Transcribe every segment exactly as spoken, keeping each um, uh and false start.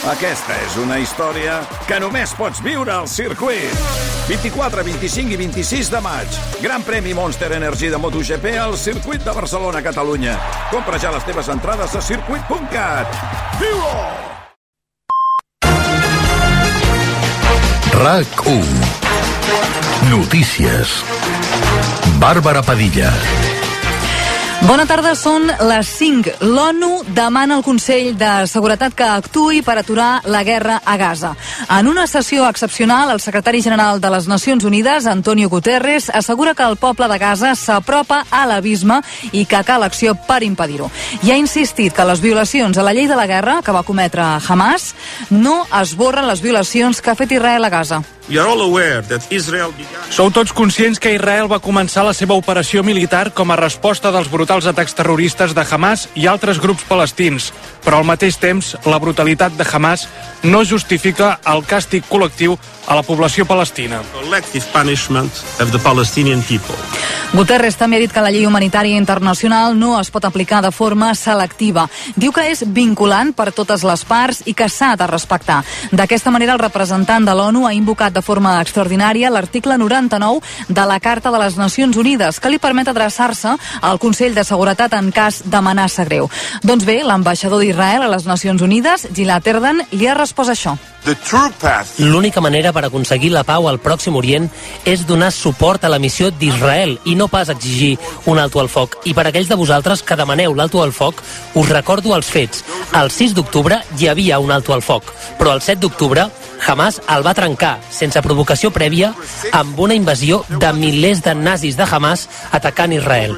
Aquesta és una història que només pots viure al circuit. vint-i-quatre, vint-i-cinc i vint-i-sis de maig. Gran premi Monster Energy de MotoGP al circuit de Barcelona, Catalunya. Compra ja les teves entrades a circuit punt cat. Viu-ho! RAC u. Notícies. Bàrbara Padilla. Bona tarda, són les cinc. L'ONU demana al Consell de Seguretat que actuï per aturar la guerra a Gaza. En una sessió excepcional, el secretari general de les Nacions Unides, Antonio Guterres, assegura que el poble de Gaza s'apropa a l'abisme i que cal acció per impedir-ho. I ha insistit que les violacions a la llei de la guerra que va cometre Hamas no esborren les violacions que ha fet Israel a Gaza. Sou tots conscients que Israel va començar la seva operació militar com a resposta dels brutals atacs terroristes de Hamas i altres grups palestins, però al mateix temps la brutalitat de Hamas no justifica el càstig col·lectiu a la població palestina. Guterres també ha dit que la llei humanitària internacional no es pot aplicar de forma selectiva. Diu que és vinculant per totes les parts i que s'ha de respectar. D'aquesta manera, el representant de l'ONU ha invocat de forma extraordinària l'article noranta-nou de la Carta de les Nacions Unides, que li permet adreçar-se al Consell de Seguretat en cas d'amenaça greu. Doncs bé, l'ambaixador d'Israel a les Nacions Unides, Gilad Erdan, li ha respost això. L'única manera per aconseguir la pau al Pròxim Orient és donar suport a la missió d'Israel i no pas exigir un alto al foc. I per aquells de vosaltres que demaneu l'alto al foc, us recordo els fets. El sis d'octubre hi havia un alto al foc, però el set d'octubre Hamas el va trencar, sense provocació prèvia, amb una invasió de milers de nazis de Hamas atacant Israel.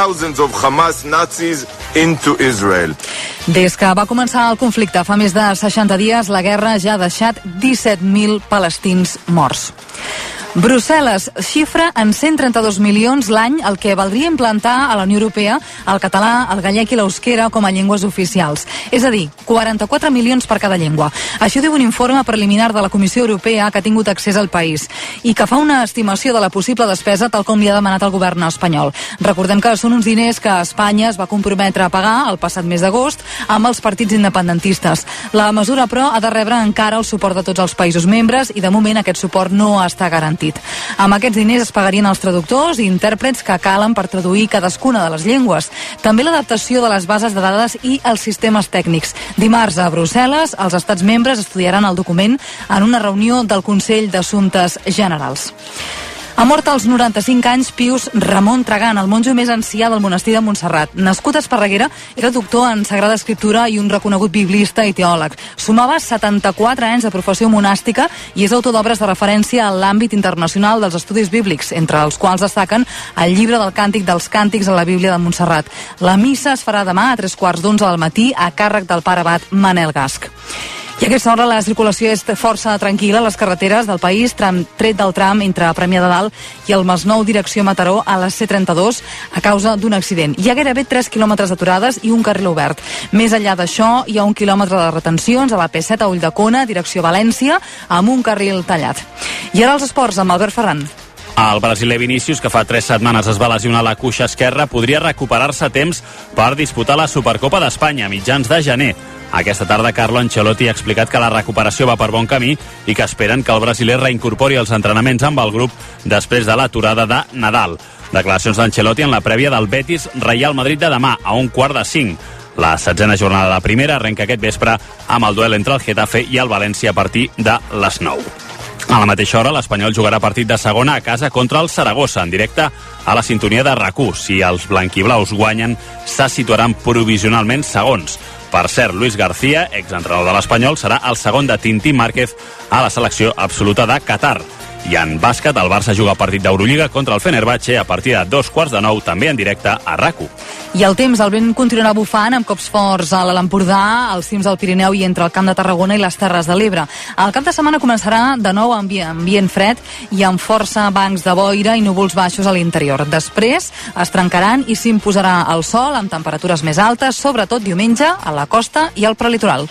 Des que va començar el conflicte fa més de seixanta dies, la guerra ja ha deixat disset mil palestins morts. Brussel·les xifra en cent trenta-dos milions l'any el que valdria implantar a la Unió Europea el català, el gallec i l'euskera com a llengües oficials. És a dir, quaranta-quatre milions per cada llengua. Això diu un informe preliminar de la Comissió Europea que ha tingut accés al país i que fa una estimació de la possible despesa tal com li ha demanat el govern espanyol. Recordem que són uns diners que Espanya es va comprometre a pagar el passat mes d'agost amb els partits independentistes. La mesura, però, ha de rebre encara el suport de tots els països membres i de moment aquest suport no està garantit. Amb aquests diners es pagarien els traductors i intèrprets que calen per traduir cadascuna de les llengües. També l'adaptació de les bases de dades i els sistemes tècnics. Dimarts a Brussel·les, els estats membres estudiaran el document en una reunió del Consell d'Assumptes Generals. Ha mort als noranta-cinc anys Pius Ramon Tragan, el monjo més ancià del monestir de Montserrat. Nascut a Esparreguera, era doctor en Sagrada Escriptura i un reconegut biblista i teòleg. Sumava setanta-quatre anys de professió monàstica i és autor d'obres de referència a l'àmbit internacional dels estudis bíblics, entre els quals destaquen el llibre del Càntic dels Càntics a la Bíblia de Montserrat. La missa es farà demà a tres quarts d'onze del matí a càrrec del pare abat Manel Gasc. I a aquesta hora la circulació és força tranquil·la a les carreteres del país, tram, tret del tram entre Premià de Dalt i el Masnou direcció Mataró a la C trenta-dos a causa d'un accident. Hi ha gairebé tres quilòmetres d'aturades i un carril obert. Més enllà d'això, hi ha un quilòmetre de retencions a la P set a Ulldecona, direcció València, amb un carril tallat. I ara els esports amb Albert Ferran. El brasiler Vinícius, que fa tres setmanes es va lesionar la cuixa esquerra, podria recuperar-se a temps per disputar la Supercopa d'Espanya a mitjans de gener. Aquesta tarda Carlo Ancelotti ha explicat que la recuperació va per bon camí i que esperen que el brasiler reincorpori els entrenaments amb el grup després de l'aturada de Nadal. Declaracions d'Ancelotti en la prèvia del Betis Real Madrid de demà a un quart de cinc. La setzena jornada de la primera arrenca aquest vespre amb el duel entre el Getafe i el València a partir de les nou. A la mateixa hora, l'Espanyol jugarà partit de segona a casa contra el Saragossa, en directe a la sintonia de RAC u. Si els blanquiblaus guanyen, se situaran provisionalment segons. Per cert, Luis García, exentrenador de l'Espanyol, serà el segon de Tintín Márquez a la selecció absoluta de Qatar. I en bàsquet, el Barça juga partit d'Eurolliga contra el Fenerbahçe a partir de dos quarts de nou, també en directe a RAC u. I el temps, el vent continuarà bufant amb cops forts a l'Empordà, als cims del Pirineu i entre el Camp de Tarragona i les Terres de l'Ebre. El cap de setmana començarà de nou amb ambient fred i amb força bancs de boira i núvols baixos a l'interior. Després es trencaran i s'imposarà el sol amb temperatures més altes, sobretot diumenge a la costa i al prelitoral.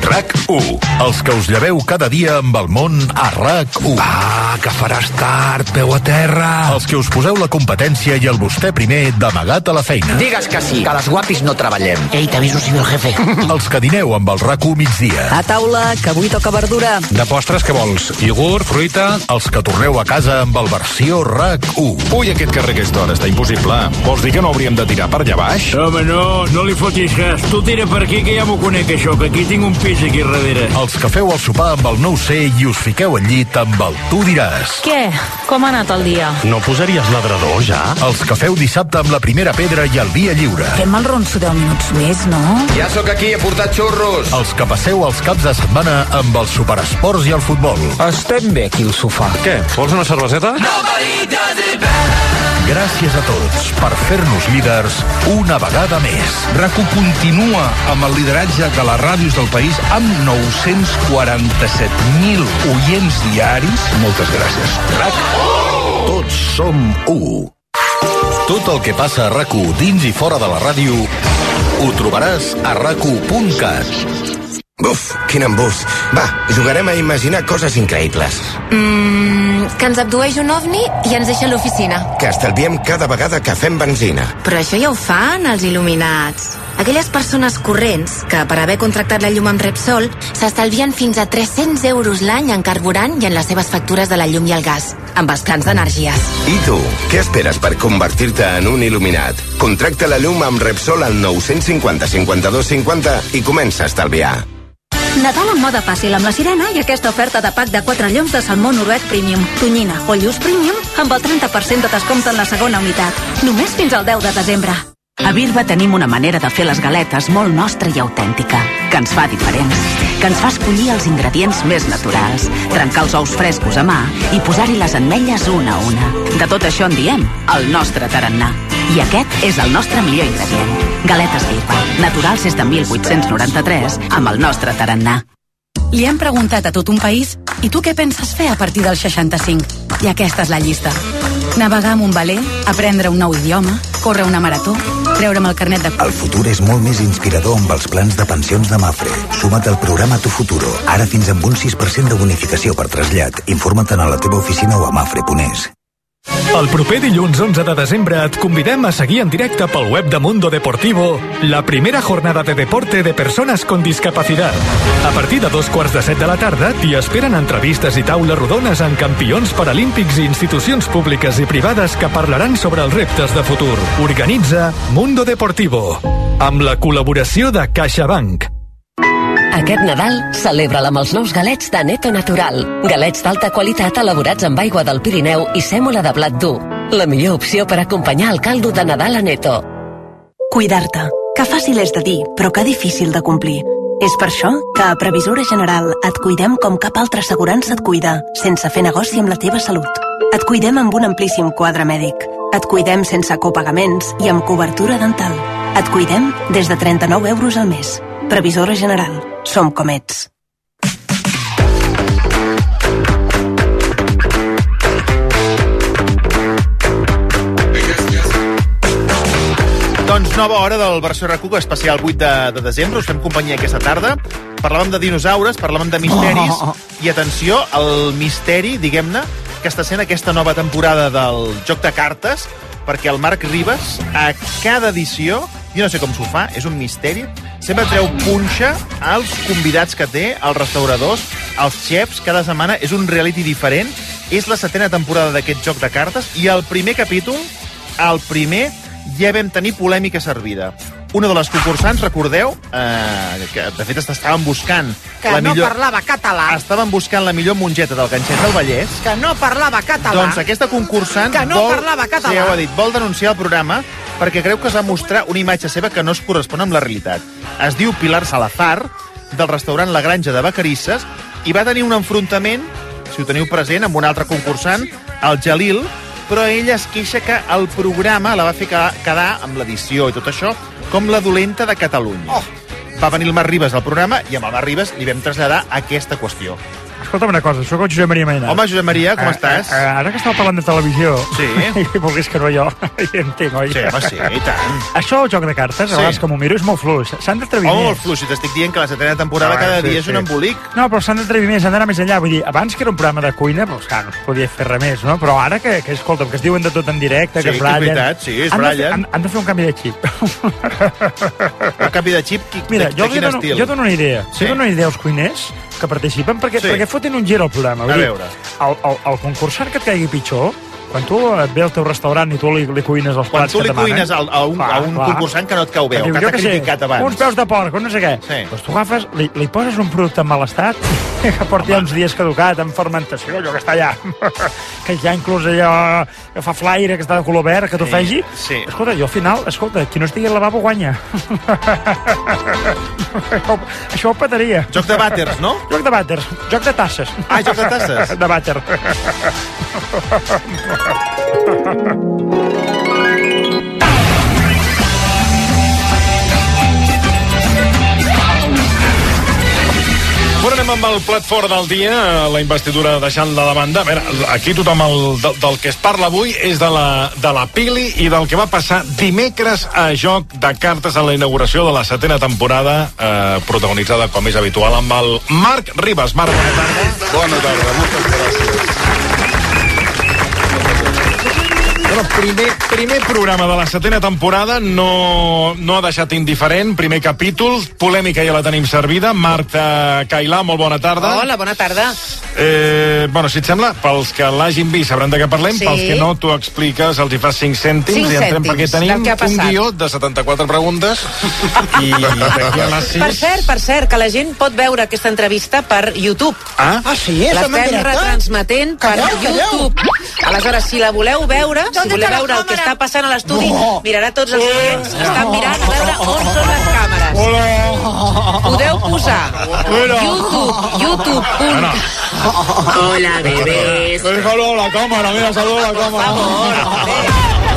R A C u. Els que us lleveu cada dia amb el món a R A C u. Ah, que faràs tard, peu a terra. Els que us poseu la competència i el vostè primer d'amagat a la feina. Digues que sí, que les guapis no treballem. Ei, t'aviso si ve el jefe. Els que dineu amb el R A C u migdia. A taula, que avui toca verdura. De postres, què vols? Iogurt, fruita? Els que torneu a casa amb el versió R A C u. Ui, aquest carrer a aquesta hora està impossible. Vols dir que no hauríem de tirar per allà baix? Home, no, no li fotis gas. Tu tira per aquí, que ja m'ho conec, això, que aquí tinc un pis aquí darrere. Els que feu el sopar amb el nou C i us fiqueu al llit amb el Tu diràs. Què? Com ha anat el dia? No posaries l'adredor, ja? Els que feu dissabte amb la primera pedra i el dia lliure. Fem el ronso deu minuts més, no? Ja sóc aquí, he portat xurros. Els que passeu els caps de setmana amb els superesports i el futbol. Estem bé aquí al sofà. Què? Vols una cerveseta? Gràcies a tots per fer-nos líders una vegada més. R A C u continua amb el lideratge de les ràdios del país amb nou-cents quaranta-set mil oients diaris. Moltes gràcies. R A C u. Tots som u. Tot el que passa a R A C u dins i fora de la ràdio ho trobaràs a rac u punt cat. Buf, quin embús. Va, jugarem a imaginar coses increïbles. Mmm, que ens abdueix un ovni i ens deixa a l'oficina. Que estalviem cada vegada que fem benzina. Però això ja ho fan els il·luminats. Aquelles persones corrents que, per haver contractat la llum amb Repsol, s'estalvien fins a tres-cents euros l'any en carburant i en les seves factures de la llum i el gas, amb els plans d'energies. I tu, què esperes per convertir-te en un il·luminat? Contracta la llum amb Repsol al nou cinquanta cinquanta-dos cinquanta i comença a estalviar. Nadal en moda fàcil amb la Sirena i aquesta oferta de pack de quatre lloms de salmó noruec Premium, tonyina o lluç Premium amb el trenta per cent de descompte en la segona unitat. Només fins al deu de desembre. A Birba tenim una manera de fer les galetes molt nostra i autèntica, que ens fa diferents, que ens fa escollir els ingredients més naturals, trencar els ous frescos a mà i posar-hi les ametlles una a una. De tot això en diem el nostre tarannà. I aquest és el nostre millor ingredient. Galetes Birba, naturals des de mil vuit-cents noranta-tres, amb el nostre tarannà. Li hem preguntat a tot un país, i tu què penses fer a partir del seixanta-cinc? I aquesta és la llista. Navegar amb un veler, aprendre un nou idioma, córrer una marató, treure'm el carnet de... El futur és molt més inspirador amb els plans de pensions de Mafre. Suma't al programa Tu Futuro, ara fins amb un sis per cent de bonificació per trasllat. Informa't a la teva oficina o a mafre punt es. El proper dilluns onze de desembre et convidem a seguir en directe pel web de Mundo Deportivo la primera jornada de deporte de persones con discapacidad. A partir de dos quarts de set de la tarda t'hi esperen entrevistes i taules rodones amb campions paralímpics i institucions públiques i privades que parlaran sobre els reptes de futur. Organitza Mundo Deportivo, amb la col·laboració de CaixaBank. Aquest Nadal, celebra-la amb els nous galets de Neto Natural. Galets d'alta qualitat elaborats amb aigua del Pirineu i sèmola de blat dur. La millor opció per acompanyar el caldo de Nadal a Neto. Cuidar-te. Que fàcil és de dir, però que difícil de complir. És per això que a Previsora General et cuidem com cap altra assegurança et cuida, sense fer negoci amb la teva salut. Et cuidem amb un amplíssim quadre mèdic. Et cuidem sense copagaments i amb cobertura dental. Et cuidem des de trenta-nou euros al mes. Previsora General. Som com ets. Doncs nova hora del versió R A C u especial vuit de, de desembre. Us fem companyia aquesta tarda. Parlàvem de dinosaures, parlàvem de misteris. Oh, oh, oh. I atenció, el misteri, diguem-ne, que està sent aquesta nova temporada del joc de cartes, perquè el Marc Ribas, a cada edició, jo no sé com s'ho fa, és un misteri, sempre treu punxa als convidats que té, als restauradors, als xefs, cada setmana és un reality diferent. És la setena temporada d'aquest joc de cartes i el primer capítol, el primer, ja vam tenir polèmica servida. Una de les concursants, recordeu, eh, que de fet estaven buscant... Que la no millor... parlava català. Estaven buscant la millor mongeta del ganxet del Vallès. Que no parlava català. Doncs aquesta concursant que no vol, parlava català. Sí, ja ho ha dit, vol denunciar el programa perquè creu que es va mostrar una imatge seva que no es correspon amb la realitat. Es diu Pilar Salazar, del restaurant La Granja de Vacarisses, i va tenir un enfrontament, si ho teniu present, amb un altre concursant, el Jalil, però ella es queixa que el programa la va fer quedar amb l'edició i tot això com la dolenta de Catalunya. Oh. Va venir el Marc Ribas al programa i amb el Marc Ribas li vam traslladar aquesta qüestió. Escolta'm una cosa, sóc el Josep Maria Mainat. Home, Josep Maria, com estàs? Ara que estava parlant de televisió... Sí. I vulguis que no jo, hi entenc, oi? Sí, home, sí, i tant. Això, el joc de cartes, a vegades que m'ho miro, és molt fluix. S'han d'atrevir més. Home, molt fluix, i t'estic dient que la setena temporada Ah, cada sí, dia és sí. un embolic. No, però s'han d'atrevir més, han d'anar més enllà. Vull dir, abans que era un programa de cuina, doncs clar, no es podia fer res més, no? Però ara que, que escolta'm, que es diuen de tot en directe, Sí, que es que és brallen... veritat, sí, es han de fer- brallen. Han, han de fer un canvi de xip. Un canvi de xip, qui, Mira, de, jo, de quin li dono, estil? jo dono una idea. Sí. Jo dono una idea als cuiners que participen perquè, Sí. perquè fotin un gir al programa. A Vull dir, veure. El, el, el concursant que et caigui pitjor, quan tu et ve al teu restaurant i tu li, li cuines els Quan plats tu que li et demanen... cuines a, a un, a un concursant que no et cau bé, o que jo t'ha què sé, criticat abans. uns peus de porc, o no sé què. Sí. Doncs tu agafes, li, li poses un producte en mal estat, que porti ja uns dies caducat, en fermentació, allò que està allà, que ja inclús allò que fa flaire, que està de color verd, que t'ofegi. Sí. Escolta, jo al final, escolta, qui no estigui al lavabo guanya. això, això ho petaria. Joc de vàters, no? Joc de vàters, joc de tasses. Ah, joc de tasses? De vàter. Bueno, anem amb el plat fort del dia, la investidura deixant la banda. A veure, aquí tothom el, del, del que es parla avui és de la, de la Pili i del que va passar dimecres a Joc de Cartes en la inauguració de la setena temporada, eh, protagonitzada, com és habitual, amb el Marc Ribas. Marc, bona tarda. Bona tarda, moltes gràcies. Bueno, primer, primer programa de la setena temporada, no, no ha deixat indiferent. Primer capítol, polèmica ja la tenim servida. Marta Cailà, molt bona tarda. Hola, bona tarda. Eh, bueno, si et sembla, pels que l'hagin vist sabran de què parlem, Sí. pels que no, tu expliques, els hi fas cinc cèntims Cinc i entrem cèntims perquè tenim del que ha un passat. guió de setanta-quatre preguntes i d'aquí a les Per sis... cert, per cert, que la gent pot veure aquesta entrevista per YouTube. Ah? Ah, sí? L'estem retransmetent per Calleu, calleu. YouTube. Aleshores, si la voleu veure, si voleu veure el que està passant a l'estudi, No. mirarà tots els clients que estan mirant a veure on són les càmeres. Hola. Podeu posar Hola. YouTube, YouTube. Bueno. Hola, bebés. Déjalo a la cámara, mira, saluda a la cámara.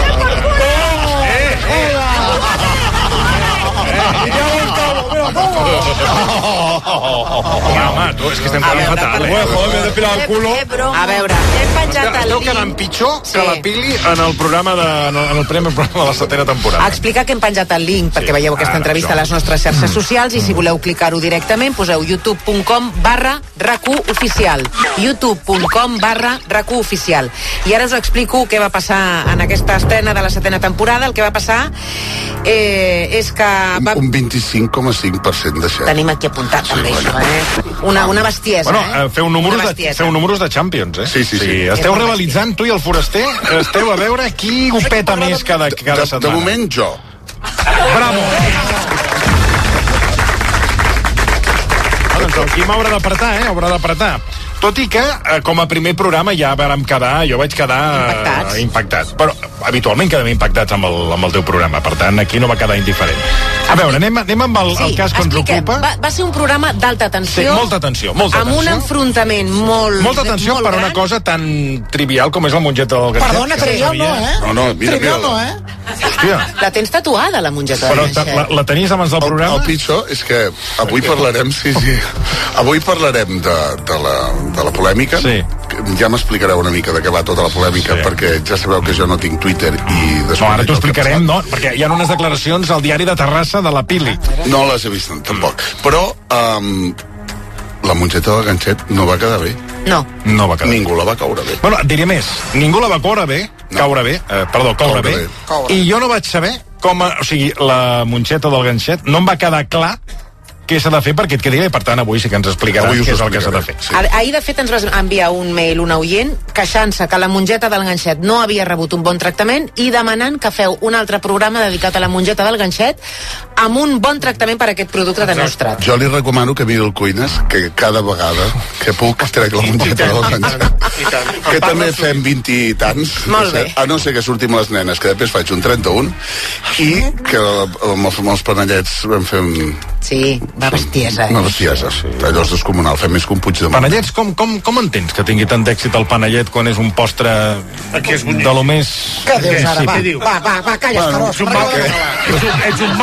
Home, home, tu, és que estem quedant fatal, eh? Joder, me he depilado el culo. A veure, hem penjat el Esteu link. quedant pitjor Sí. que la Pili en el programa de, en el primer programa de la setena temporada. A explicar que hem penjat el link perquè veieu aquesta Ara, entrevista a això. les nostres xarxes socials i si voleu clicar-ho directament poseu youtube punt com barra RAC1 oficial youtube punt com barra RAC1 oficial i ara us explico què va passar en aquesta estrena de la setena temporada. El que va passar eh, és que va... Un vint-i-cinc coma cinc per cent de xer. Tenim aquí apuntat també això, eh? Una, una bestiesa, Bueno, eh? eh, feu números, Una de, bestiesa. feu números de Champions, eh? Sí, sí, sí. Esteu És una rivalitzant, tu i el Foraster, esteu a veure qui ho peta més cada, cada De, de setmana. moment, jo. Bravo! Ah, doncs el Quim haurà d'apretar, eh? Haurà d'apretar. Tot i que, eh, com a primer programa, ja vàrem quedar, jo vaig quedar Impactats. eh, impactat. Però habitualment quedem impactats amb el, amb el teu programa, per tant, aquí no va quedar indiferent. A veure, anem, anem amb el, el cas que ens expliquem. ocupa. Va, va ser un programa d'alta Sí, tensió. molta tensió, molta amb un tensió. enfrontament molt... Molta atenció molt per una gran. cosa tan trivial com és la mongeta del Ganxet. Perdona, que trivial sabia. no, eh? No, no, mira, Trivial mira. no, eh? Hòstia, La tens tatuada, la mongeta però del ta- Ganxet. la, la tenies abans del El, programa? el pitjor és que avui parlarem, sí, sí, avui parlarem de, de, la, de la polèmica. Sí. Ja m'explicareu una mica de què va tota la polèmica, Sí. perquè ja sabeu que jo no tinc Twitter i després... No, ara t'ho explicarem, no? Perquè hi ha unes declaracions al diari de Terrassa de la Pili. No les he vist tampoc. Però um, la mongeta del Ganxet no va quedar bé. No. No va quedar. Ningú la va caure bé. Bueno, et diré més. Ningú la va caure bé, No. caure bé, eh, perdó, caure, Caure bé, bé. Caure. i jo no vaig saber com, a, o sigui, la monxeta del Ganxet no em va quedar clar què s'ha de fer perquè et quedi bé, per tant, avui sí que ens explicaràs Avui us què és ho el que s'ha de fer. explicaré, sí. Ah- Ahir, de fet, ens va enviar un mail una oient queixant-se que la mongeta del Ganxet no havia rebut un bon tractament i demanant que feu un altre programa dedicat a la mongeta del Ganxet amb un bon tractament per a aquest producte de Nostrat. Jo li recomano que miri el Cuines, que cada vegada que puc trec la mongeta del Ganxet. Que també fem vint i tants. Molt bé. A no ser que sortim les nenes, que després faig un trenta-un, i que amb els, amb els panellets vam fer un, Sí, va bestiesa, eh? una bestiesa. Allò és descomunal, fem més que un Puigdemont. Panellets, com, com, com entens que tingui tant d'èxit el panellet quan és un postre de lo més... Què dius ara? Sí, Va, què diu? va, va, va, calla, Bueno, escarós. és un mal Parla que- català. Ets un, ets un mal català.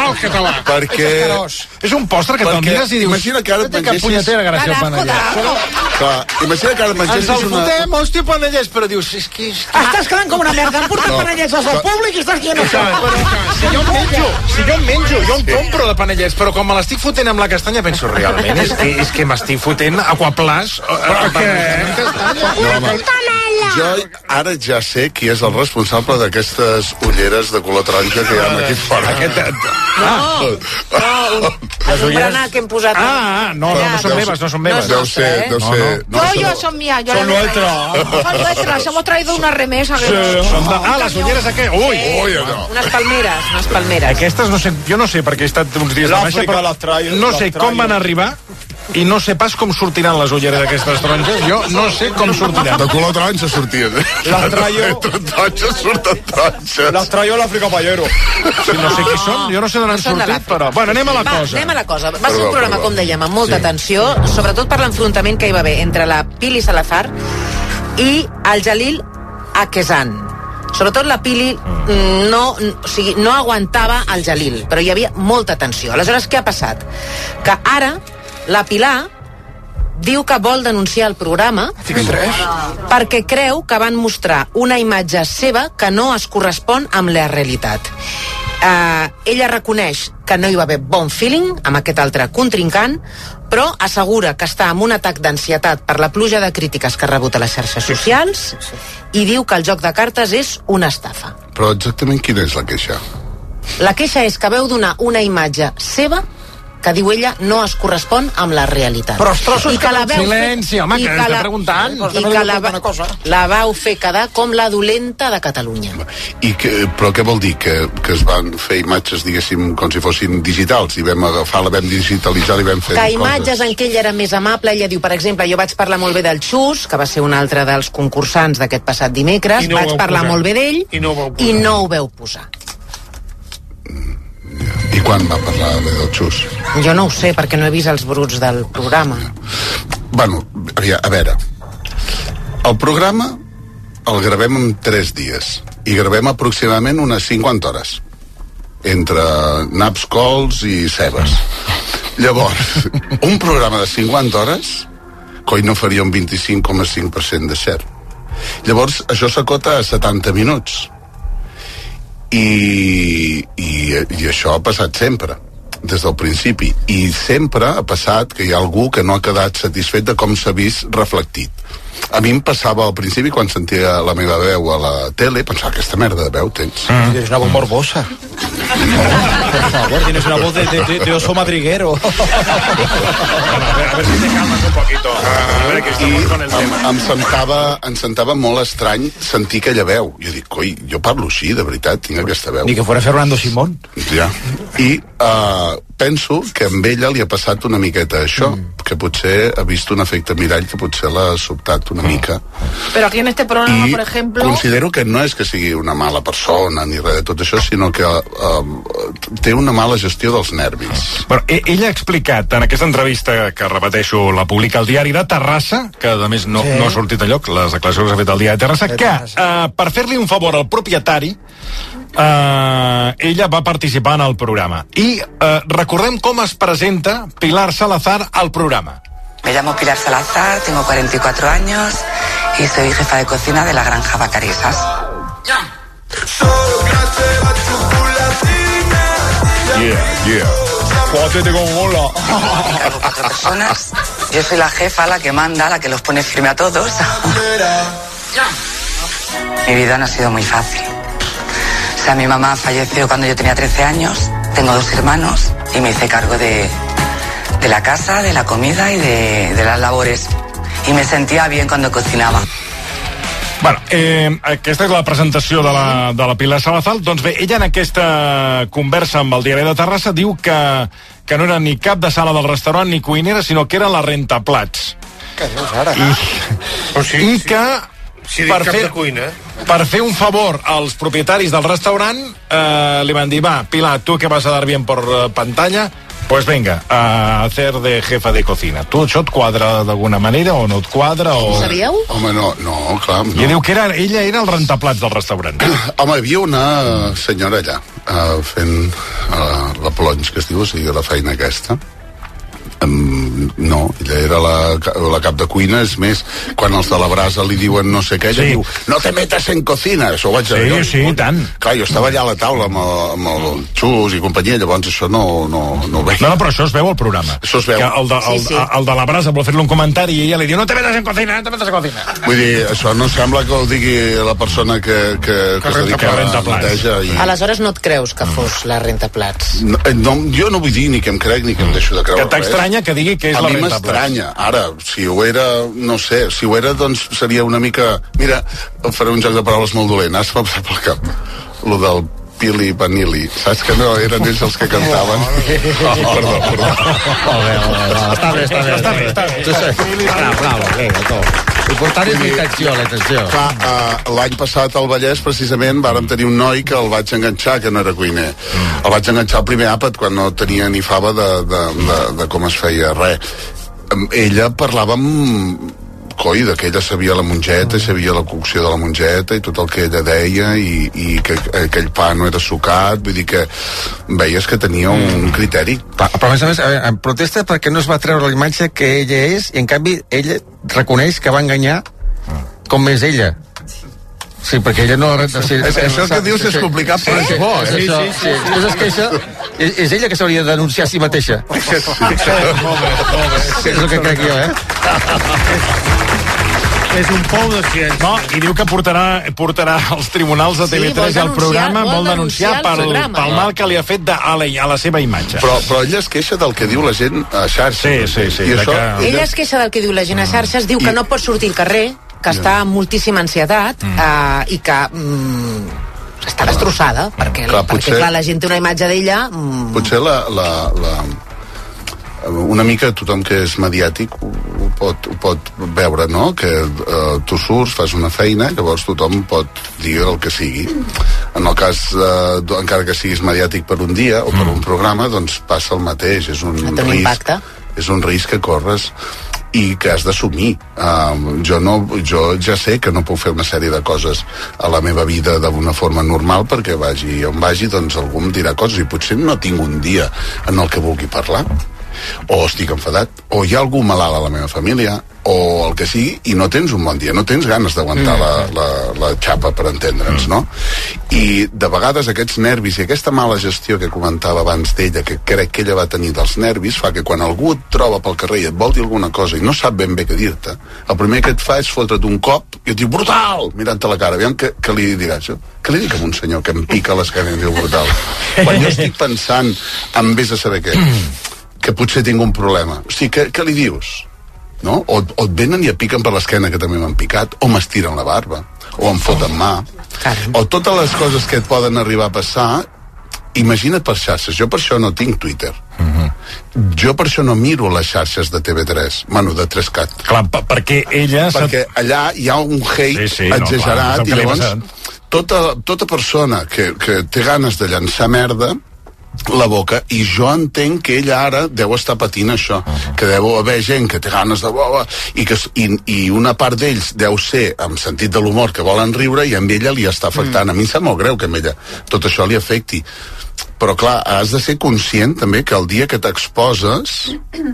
perquè... És un postre que te'l mires i dius... Imagina que ara et mengessis... Que punyetera gràcia al panellets. Clar, imagina que ara et mengessis una... Ens el fotem, una... hòstia, panellets, però dius... És que... Estàs quedant com una merda, em portat panellets al públic i estàs dient això. Si jo em menjo, si jo em menjo, jo em compro de panellets, però quan me l'estic fotent amb la castanya penso realment, és que, és que m'estic fotent aquaplàs. Però què? Jo ara ja sé qui és el responsable d'aquestes ulleres de color taronja que hi ha aquí fora. No, no, un berenar que hem posat... Ah, no, no, no són meves, no són meves. Deu ser, deu ser... No, yo son mías. Son nuestras. Son nuestras, hemos traído una remesa. Ah, les ulleres aquestes. Ui, ui, unes palmeres, unes palmeres. Aquestes no sé, jo no sé, perquè he estat uns dies de baixa, però no sé com van arribar i no sé pas com sortiran les ulleres d'aquestes taronges. Jo no sé com sortiran. De color taronja sortien. Les traio... Entre taronges surten taronges. Les traio a l'Àfrica Pallero. Si no sé qui són, jo no sé d'on han sortit, però... Bueno, anem a la Va, cosa. anem a la cosa. Va ser un programa, com dèiem, amb molta tensió, sobretot per l'enfrontament que hi va haver entre la Pili Salazar i el Jalil Aquesan. Sobretot la Pili no, o sigui, no aguantava el Jalil, però hi havia molta tensió. Aleshores, què ha passat? Que ara la Pilar diu que vol denunciar el programa perquè creu que van mostrar una imatge seva que no es correspon amb la realitat. Uh, ella reconeix que no hi va haver bon feeling amb aquest altre contrincant, però assegura que està amb un atac d'ansietat per la pluja de crítiques que ha rebut a les xarxes socials i diu que el joc de cartes és una estafa. Però exactament quina és la queixa? La queixa és que veu donar una imatge seva que diu ella no es correspon amb la realitat. Però els trossos I que la veu silenci, home, que està preguntant. I que la, la vau fer quedar com la dolenta de Catalunya. I que, però què vol dir? Que, que es van fer imatges, diguéssim, com si fossin digitals, i vam agafar, la vam digitalitzar i vam fer que imatges coses. En què ell era més amable. Ella diu, per exemple, jo vaig parlar molt bé del Xus, que va ser un altre dels concursants d'aquest passat dimecres, no vaig parlar posar. molt bé d'ell I no ho vau i no ho veu posar. I quan va parlar bé del Xus? Jo no ho sé, perquè no he vist els bruts del programa. Bueno, a veure, el programa el gravem en tres dies i gravem aproximadament unes cinquanta hores entre naps, cols i cebes. Llavors, un programa de cinquanta hores coi no faria un vint-i-cinc coma cinc per cent de share. Llavors, això s'acota a setanta minuts. I, i, i això ha passat sempre, des del principi, i sempre ha passat que hi ha algú que no ha quedat satisfet de com s'ha vist reflectit. A mi em passava al principi, quan sentia la meva veu a la tele, pensava, aquesta merda de veu tens. Mm. Tienes una voz morbosa. Por favor, tienes una voz de, de, de, de oso madriguero. Bueno, a ver, a ver si te calmas un poquito. A ver, que estamos con el tema. Em, em, sentava, em sentava molt estrany sentir aquella veu. Jo dic, coi, jo parlo així, de veritat, tinc aquesta veu. Ni que fuera Fernando Simón. Ja. I uh, penso que amb ella li ha passat una miqueta això, mm. que potser ha vist un efecte mirall que potser l'ha sobtat una mica. Pero aquí en este programa, I por ejemplo... considero que no és que sigui una mala persona ni res de tot això, sinó que uh, té una mala gestió dels nervis. Bueno, ella ha explicat en aquesta entrevista, que repeteixo, la publica al diari de Terrassa, que a més no, sí. no ha sortit a lloc, les declaracions que ha fet el diari de Terrassa, que uh, per fer-li un favor al propietari, uh, ella va participar en el programa. I uh, recordem com es presenta Pilar Salazar al programa. Me llamo Pilar Salazar, tengo cuarenta y cuatro años y soy jefa de cocina de la granja Vacarisas. Yeah, yeah. Cuatro personas. Yo soy la jefa, la que manda, la que los pone firme a todos. Mi vida no ha sido muy fácil. O sea, mi mamá falleció cuando yo tenía trece años, tengo dos hermanos y me hice cargo de... de la casa, de la comida y de, de las labores. Y me sentía bien cuando cocinaba. Bueno, eh, aquesta és la presentació de la, de la Pilar Salazar. Doncs bé, ella en aquesta conversa amb el diari de Terrassa diu que, que no era ni cap de sala del restaurant ni cuinera, sinó que era la rentaplats. Què dius ara? I, oh, sí, i sí. que Si per, cap fer, de cuina. per fer un favor als propietaris del restaurant eh, li van dir, va, Pilar, tu que vas a dar bien por uh, pantalla, Pues venga, a hacer de jefa de cocina. Tu això et quadra d'alguna manera o no et quadra? O... Ho sabíeu? Home, no, no, clar. No. I diu que era, ella era el rentaplats del restaurant. Home, hi havia una senyora allà uh, fent uh, la plonge, que es diu, o sigui, la feina aquesta. Um, no, ella era la, la cap de cuina. És més, quan els de la brasa li diuen no sé què, ella sí. diu, no te metes en cocina. Això ho vaig sí, dir. Sí, sí, tant. Clar, jo estava allà a la taula amb el, amb el Xus i companyia, llavors això no, no, no ho veig. No, no, però això es veu al programa. Això es veu. Que el de, el, sí, sí. el de la brasa vol fer-li un comentari i ella li diu, no te metes en cocina, no te metes en cocina. Vull dir, això no sembla que ho digui la persona que, que, que, que es dedica a neteja. I... Aleshores no et creus que fos la rentaplats? No, no, jo no vull dir ni que em crec ni que em deixo de creure. Que t'estranya que digui que és a la mi m'estranya. Ara, si ho era, no sé, si ho era, doncs seria una mica... Mira, faré un joc de paraules molt dolent, has passat pel cap. Lo del Pili Vanilli, saps que no eren ells els que cantaven? Oh, perdó, perdó. Molt bé, molt bé. Està bé, està bé. Està bé, està bé. Bravo, bravo, vinga, tot. L'important és l'atenció, l'atenció. Clar, uh, l'any passat al Vallès, precisament, vàrem tenir un noi que el vaig enganxar, que no era cuiner. Mm. El vaig enganxar al primer àpat, quan no tenia ni fava de, de, de, de com es feia res. Um, ella parlava amb... coi, que ella sabia la mongeta, sabia la cocció de la mongeta i tot el que ella deia i, i que aquell pa no era sucat, vull dir que veies que tenia un criteri. Pa, però a més a més, a, protesta perquè no es va treure la imatge que ella és i en canvi ella reconeix que va enganyar com és ella. Sí, perquè ella no... O sigui, és, això que dius és complicat, però és bo, eh? Sí, sí, sí. sí. És que això, és, és ella que s'hauria de denunciar a si mateixa. Sí, sí, sí. Molt bé, molt bé. És el que crec jo, eh? És un pou de ciència. No, i diu que portarà, portarà als tribunals de T V tres sí, al programa, vol, vol denunciar, denunciar pel, programa, pel mal que li ha fet de, a, la, a la seva imatge. Però, però ella es queixa del que diu la gent a xarxes. Sí, sí, sí. I això, que... Ella es queixa del que diu la gent a xarxes, diu que no pot sortir al carrer, que està amb moltíssima ansietat mm. uh, i que mm, està destrossada, perquè, clar, perquè potser, clar, la gent té una imatge d'ella... Mm... Potser la... la, la una mica tothom que és mediàtic ho, ho, pot, ho pot veure, no? Que eh, tu surts, fas una feina, llavors tothom pot dir el que sigui. En el cas, eh, encara que siguis mediàtic per un dia o per un programa, doncs passa el mateix. És un risc, impacte. És un risc que corres i que has d'assumir. Uh, jo, no, jo ja sé que no puc fer una sèrie de coses a la meva vida d'una forma normal perquè vagi on vagi, doncs algú em dirà coses i potser no tinc un dia en el que vulgui parlar. O estic enfadat, o hi ha algú malalt a la meva família, o el que sigui, i no tens un bon dia, no tens ganes d'aguantar mm. la, la, la xapa, per entendre'ns, mm. no? I de vegades aquests nervis i aquesta mala gestió que comentava abans d'ella, que crec que ella va tenir dels nervis, fa que quan algú et troba pel carrer i et vol dir alguna cosa i no sap ben bé què dir-te, el primer que et fa és fotre't un cop i et diu brutal, mirant-te la cara, aviam què, què li diràs jo? Què li dic a un senyor que em pica l'esquena i em diu brutal? Quan jo estic pensant en vés a saber què, que potser tinc un problema. O sigui, què, què li dius? No? O, o et venen i et piquen per l'esquena, que també m'han picat, o m'estiren la barba, o em foten mà, o totes les coses que et poden arribar a passar, imagina't per xarxes. Jo per això no tinc Twitter. Uh-huh. Jo per això no miro les xarxes de T V tres, bueno, de tres cat. Clar, perquè ella... Perquè allà hi ha un hate sí, sí, exagerat, no, clar, i llavors tota, tota persona que, que té ganes de llançar merda la boca, i jo entenc que ella ara deu estar patint això, uh-huh. que deu haver gent que té ganes de boba, i, que, i, i una part d'ells deu ser amb sentit de l'humor que volen riure i amb ella li està afectant. Mm. A mi em sap molt greu que a ella tot això li afecti, però clar, has de ser conscient també que el dia que t'exposes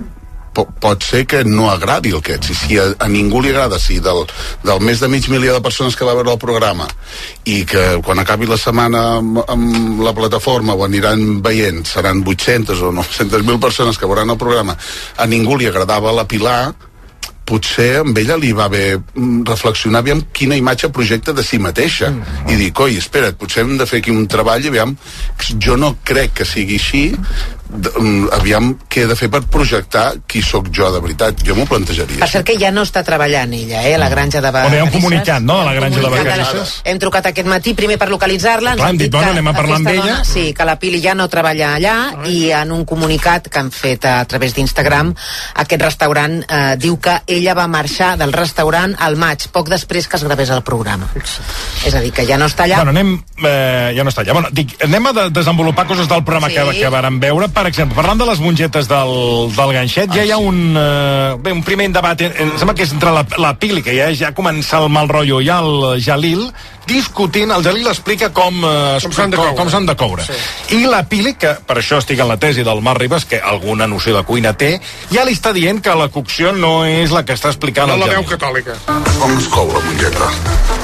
po pot ser que no agradi el que ets, i si a, a ningú li agrada, si del, del més de mig milió de persones que va veure el programa i que quan acabi la setmana amb, amb la plataforma ho aniran veient, seran vuit-centes o nou-centes mil persones que veuran el programa, a ningú li agradava la Pilar, potser amb ella li va bé reflexionar aviam quina imatge projecta de si mateixa mm. i dir, coi, espera't, potser hem de fer aquí un treball, aviam, jo no crec que sigui així, aviam què he de fer per projectar qui sóc jo de veritat. Jo m'ho plantejaria. Per cert que ja no està treballant ella, eh, a la granja de Vacarisses. On hi ha un comunicat, no?, a la granja de Vacarisses. Hem trucat aquest matí primer per localitzar-la. Clar, hem dit, bueno, anem a parlar amb ella. Dona, sí, que la Pili ja no treballa allà, Ai. i en un comunicat que han fet a través d'Instagram, aquest restaurant eh, diu que ella va marxar del restaurant al maig, poc després que es gravés el programa. És a dir, que ja no està allà. Bueno, anem... Eh, ja no està allà. Bueno, dic, anem a de desenvolupar coses del programa sí. que, que vàrem veure, per exemple, parlant de les mongetes del, del ganxet, ja hi ha un, uh, bé, un primer debat, em sembla que és entre la, la Pili, que ja, ja comença el mal rotllo, i el Jalil, discutint, el Jalil explica com, uh, com s'han de coure. Com s'han de coure. Sí. I la Pili, que per això estic en la tesi del Marc Ribas, que alguna noció de cuina té, ja li està dient que la cocció no és la que està explicant no el Jalil. No la veu catòlica. Com es cou la mongeta?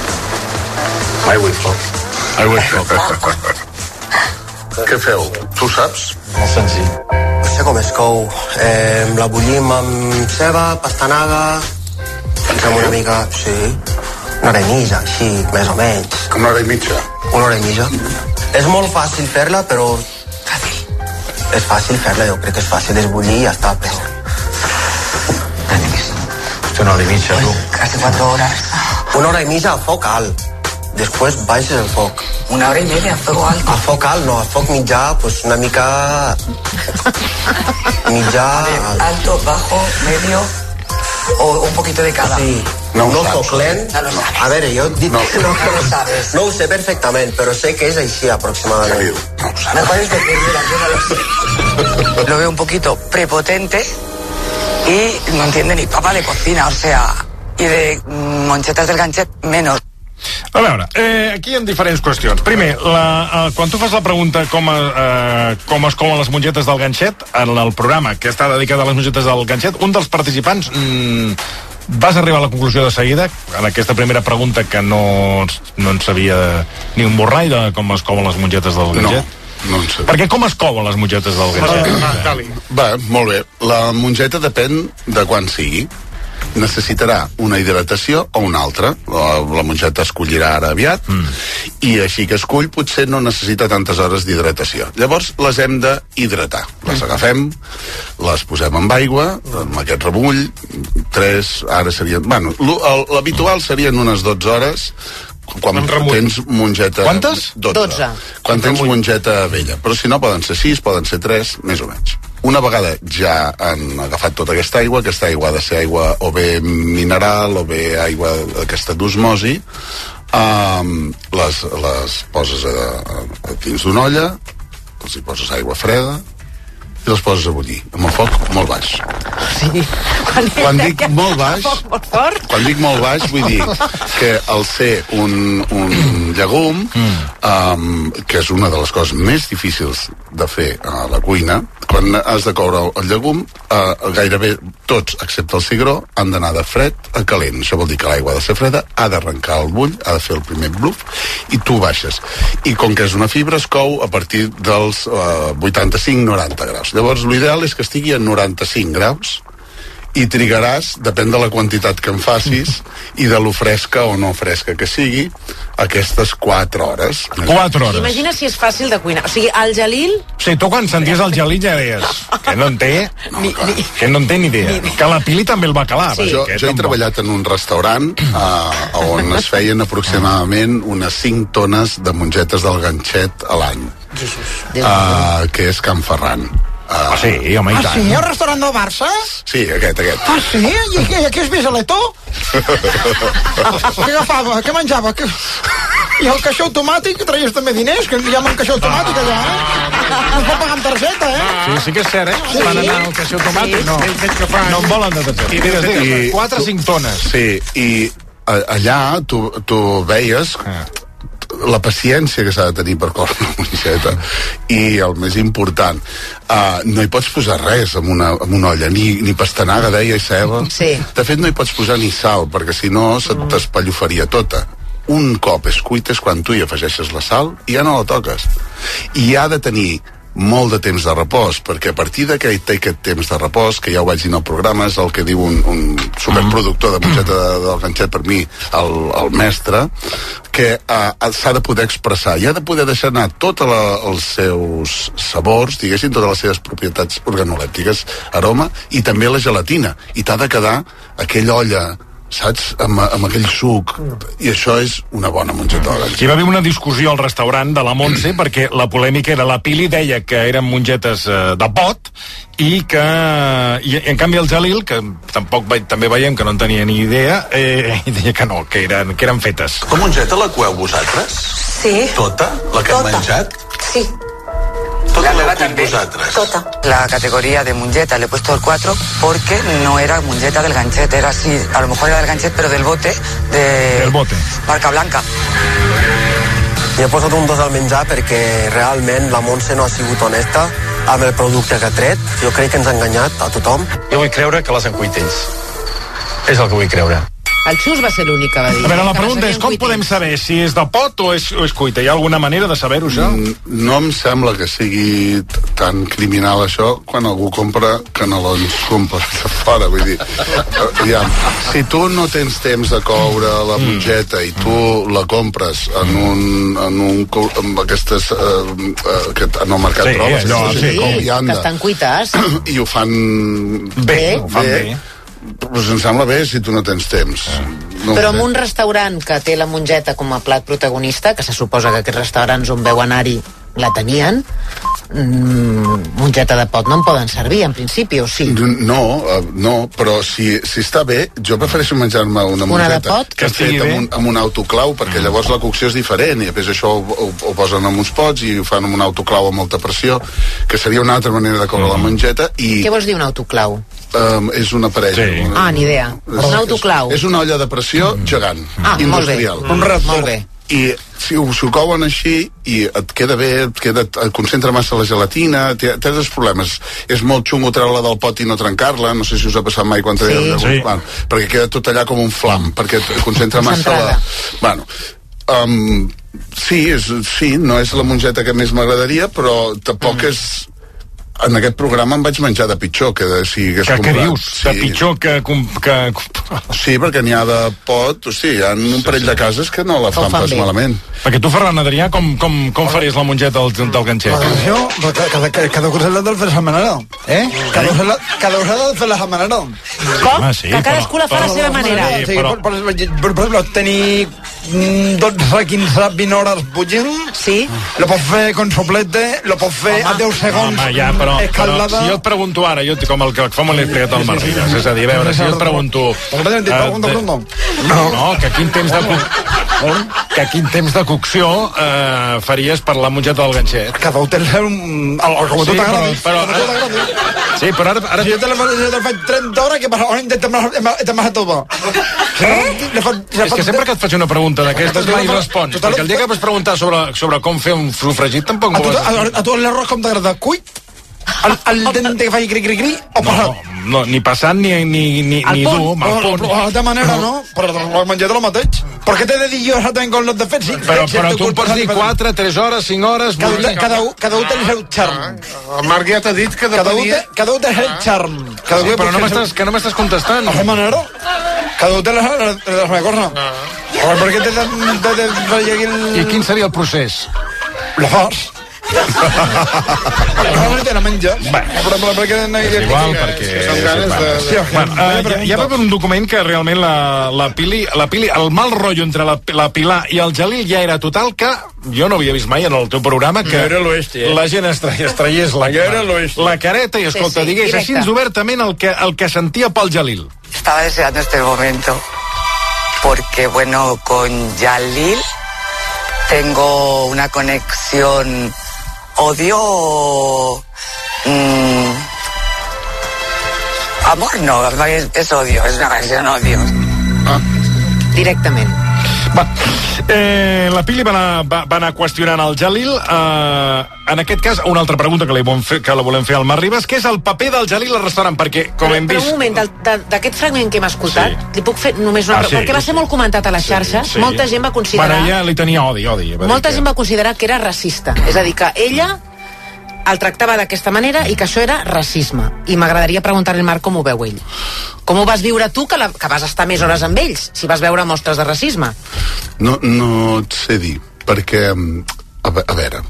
I with foc. I with foc. Què feu? Tu saps? Molt senzill. No sé com es cou. Eh, la bullim amb ceba, pastanaga, fiquem una mica, sí, una hora i mitja, així, més o menys. Una hora i mitja? Una hora i mitja. És molt fàcil fer-la, però... Fàcil. És fàcil fer-la, jo crec que és fàcil, és bullir i ja està, però... Una hora i mitja, tu. Casi quatre hores. Una hora i mitja a foc alt. Després baixes el foc. Una hora y media a fuego alto. A foc alt, no, a foc mitjà, pues una mica... mitjà... Alt. Alto, bajo, medio... O un poquito de cada. Sí. No, no no foc lent. No lo sabes. A veure, jo dic no, que no, no lo sabes. No ho sé perfectament, però sé que és així aproximadament. No ho Me saps. puedes decir, mira, yo no lo sé. Lo veo un poquito prepotente y no entiende ni papa de cocina, o sea, y de monchetas del ganxet menos. A veure, eh, aquí hi ha diferents qüestions. Primer, la, eh, quan tu fas la pregunta com, eh, com es couen les mongetes del ganxet, en el programa que està dedicat a les mongetes del ganxet, un dels participants mm, vas arribar a la conclusió de seguida, en aquesta primera pregunta, que no, no en sabia ni un borrall de com es couen les mongetes del ganxet. No, no en sé. Perquè com es couen les mongetes del ganxet? Va, molt bé. La mongeta depèn de quan sigui. Necessitarà una hidratació o una altra. La, la mongeta es collirà ara aviat, mm. i així que es cull potser no necessita tantes hores d'hidratació. Llavors les hem d'hidratar. Les agafem, les posem amb aigua, amb aquest rebull, tres, ara serien... Bueno, l'habitual serien unes dotze hores, quan tens mongeta... Quantes? dotze. dotze. Quan tens mongeta vella. Però si no, poden ser sis, poden ser tres, més o menys. Una vegada ja han agafat tota aquesta aigua, aquesta aigua ha de ser aigua o bé mineral o bé aigua aquesta d'osmosi, um, les, les poses a, a dins d'una olla, els hi poses aigua freda i les poses a bullir, amb el foc molt baix. Sí. Quan, quan dic molt baix, molt fort. quan dic molt baix vull dir que al ser un, un llegum, um, que és una de les coses més difícils de fer a la cuina, quan has de coure el llegum, uh, gairebé tots, excepte el cigró, han d'anar de fred a calent. Això vol dir que l'aigua ha de ser freda, ha d'arrencar el bull, ha de fer el primer bluff, i tu baixes. I com que és una fibra, es cou a partir dels uh, vuitanta-cinc noranta graus. Llavors, l'ideal és que estigui a noranta-cinc graus, i trigaràs, depèn de la quantitat que en facis i de lo fresca o no fresca que sigui, aquestes quatre hores. quatre hores. Imagina si és fàcil de cuinar. O sigui, el Jalil... Sí, tu quan senties el Jalil ja deies que no en té, ni, ni, que no en té ni idea. Ni, que la Pili també el va calar. Sí. Jo, jo he treballat en un restaurant uh, on es feien aproximadament unes cinc tones de mongetes del ganxet a l'any, uh, que és Can Ferran. Uh, ah, sí, home, i ah, tant. sí? El restaurant del Barça? Sí, aquest, aquest. Ah, sí? I, i aquí és Bisaletó? Què agafava? Què menjava? Que... I el caixó automàtic, traies també diners, que hi ha un caixó automàtic allà, eh? No es pot pagar amb targeta, eh? Sí, sí que és cert, eh? Sí. Van anar al caixó automàtic, Sí. no. No en volen de targeta. I, Digues, digues, i, quatre o cinc tones. Sí, i a, allà tu, tu veies la paciència que s'ha de tenir per coure una mongeta, i el més important, uh, no hi pots posar res en una, en una olla, ni, ni pastanaga, deia, i ceba. Sí. De fet, no hi pots posar ni sal, perquè si no se't t'espallofaria tota. Un cop és cuita és quan tu hi afegeixes la sal i ja no la toques. I ha de tenir molt de temps de repòs, perquè a partir d'aquest aquest temps de repòs, que ja ho vaig dir en el programa, és el que diu un, un superproductor de mongeta de, del ganxet, per mi, el, el mestre, que uh, s'ha de poder expressar i ha de poder deixar anar tots els seus sabors, diguéssim, totes les seves propietats organolèptiques, aroma, i també la gelatina, i t'ha de quedar aquella olla, saps, amb, amb aquell suc, i això és una bona mongeta. Hi va haver una discussió al restaurant de la Montse perquè la polèmica era, la Pili deia que eren mongetes eh, de pot, i que i, en canvi el Jalil, que tampoc ve, també veiem que no en tenia ni idea, eh, deia que no, que eren, que eren fetes. La mongeta la coeu vosaltres? Sí. Tota? La que Tota. hem menjat? Sí. Tota la vosaltres? Tota. La categoría de mongeta le he puesto el cuatro porque no era mongeta del ganchet, era así, a lo mejor era del ganchet, pero del bote, de... Del bote. Marca blanca. Jo he posat un dos al menjar perquè realment la Montse no ha sigut honesta amb el producte que ha tret. Jo crec que ens ha enganyat a tothom. Jo vull creure que les han cuit ells. És el que vull creure. El Xus va ser l'únic que va dir. A veure, la que pregunta les és, com havien podem saber si és de pot o és, o és cuita? Hi ha alguna manera de saber-ho, això? No em sembla que sigui t- tan criminal això quan algú compra canelons comprats a fora, vull dir, ja, si tu no tens temps de coure la mongeta i tu la compres en un, en un co- amb aquestes eh, eh, que en el mercat Sí, trobes, allò, aquestes sí, com que vianda, estan cuites. i ho fan Bé. ho fan bé. Pues em sembla bé si tu no tens temps. No ho Però en sé. un restaurant que té la mongeta com a plat protagonista, que se suposa que aquests restaurants on veu anar-hi la tenien, mmm, mongeta de pot no en poden servir, en principi, o sí? No, eh, no, però si, si està bé, jo prefereixo menjar-me una Una mongeta de pot? que has Que estigui fet amb bé. un, amb un autoclau, perquè llavors la cocció és diferent, i després això ho, ho, ho posen en uns pots i ho fan amb un autoclau a molta pressió, que seria una altra manera de coure la mongeta, i Què vols dir un autoclau? um, és un aparell. Sí. Una, Ah, ni idea. és, Un autoclau. És, és una olla de pressió gegant, Ah, molt bé. industrial. Un reactor. Molt bé. I si ho, si ho couen així i et queda bé, et, queda, et concentra massa la gelatina, té- tens els problemes. És molt xungo treure-la del pot i no trencar-la, no sé si us ha passat mai quan traieu, Sí. bueno, perquè queda tot allà com un flam, perquè et concentra massa la... Concentrada. Bueno, um, sí, és, sí, no és la mongeta que més m'agradaria, però tampoc mm. és... En aquest programa em vaig menjar de pitjor que de, si hagués Que, què comprat. dius? De pitjor que... com- que... Sí, perquè n'hi ha de pot, o sigui, hi ha un parell de cases que no la fan, fan pas bé. malament. Perquè tu, Ferran Adrià, com, com, com faries la mongeta del, del ganxet? Atenció, perquè cada, cada, cada cosa l'ha de fer a manera. Eh? Cada cosa l'ha- cada cosa l'ha de fer a manera. Com? Ah, sí, que cadascú la fa a la seva manera. Sí, Sí, però- per, per, per, per exemple, tenir mm, dotze, quinze, vint hores bullint, Sí? lo pots fer con soplete, lo pots fer a deu segons Home, ja, però, però escaldada. si jo et pregunto ara, jo, com el que fa molt l'he explicat al Martínez, és a dir, a veure, si jo et pregunto... Pregunta, eh, pregunta, de- pregunta. No, no, que quin temps de, co- que quin temps de cocció eh, faries per la mongeta del ganxet? Cada un té el seu... el- el- Com a tu Sí, t'agradi. però- però- Com a tu t'agradi. Sí, però ara... ara Si jo te la, jo te la faig trenta hores, que passa? Ahora intenta más, más, más todo. És que sempre que et faig una pregunta d'aquestes mai respons, Total- perquè el dia que vas preguntar sobre, sobre com fer un sofregit tampoc A m'ho tu, vas a, a tu l'arròs com t'agrada? Cuit? El, el dente que faci cri-cri-cri? O passat? No, ni passant ni, ni, ni, Al ni punt. dur, al punt. De l'altra manera, no? Però el menjar de lo mateix. Per què t'he de dir jo exactament com l'has de fer? Sí, Però, sí, però sí, tu em pots dir quatre, tres hores, cinc hores... Cada, vull dir- cada, un- cada un té el seu charm. El Marc ja t'ha dit que Cada un té, cada un té el seu charm. Cada Sí, un però no té el seu- m'estàs, que no m'estàs contestant. ¿A qué manera? Cada un té la, la, la seva cosa. Però per què t'he de, de, de, de llegir el... I quin seria el procés? La fas. No te la menges. Però, però per què... Igual, perquè... són ganes de... Sí, Bueno, uh, hi, hi ha per un document que realment la, la, Pili, la Pili, el mal rotllo entre la, la Pilar i el Jalil ja era total, que jo no havia vist mai en el teu programa que No era l'oeste, eh? la gent es traia, es traiés la, Ja era l'oeste. la careta i, escolta, Sí, sí, digués directe. així obertament el que, el que sentia pel Jalil. Estaba deseando este momento porque, bueno, con Yalil tengo una conexión odio... mm, amor no, es, es odio, es una conexión odio. Directament. Va, eh, la Pili va anar, va, va anar qüestionant el Jalil. Eh, en aquest cas, una altra pregunta que, li volem fer, que la volem fer al Marc Ribas, que és el paper del Jalil al restaurant, perquè, com Però, hem però vist... un moment, del- de- d'aquest fragment que hem escoltat, Sí. li puc fer només una... Ah, Ah, sí, perquè va ser sí. molt comentat a les xarxes, Sí. molta gent va considerar... Bueno, ella li tenia odi, odi. Va dir Molta que- gent va considerar que era racista. És a dir, que ella el tractava d'aquesta manera i que això era racisme. I m'agradaria preguntar-li al Marc com ho veu ell. Com ho vas viure tu, que, la, que vas estar més hores amb ells, si vas veure mostres de racisme? No, no et sé dir, perquè... A, ve- a veure...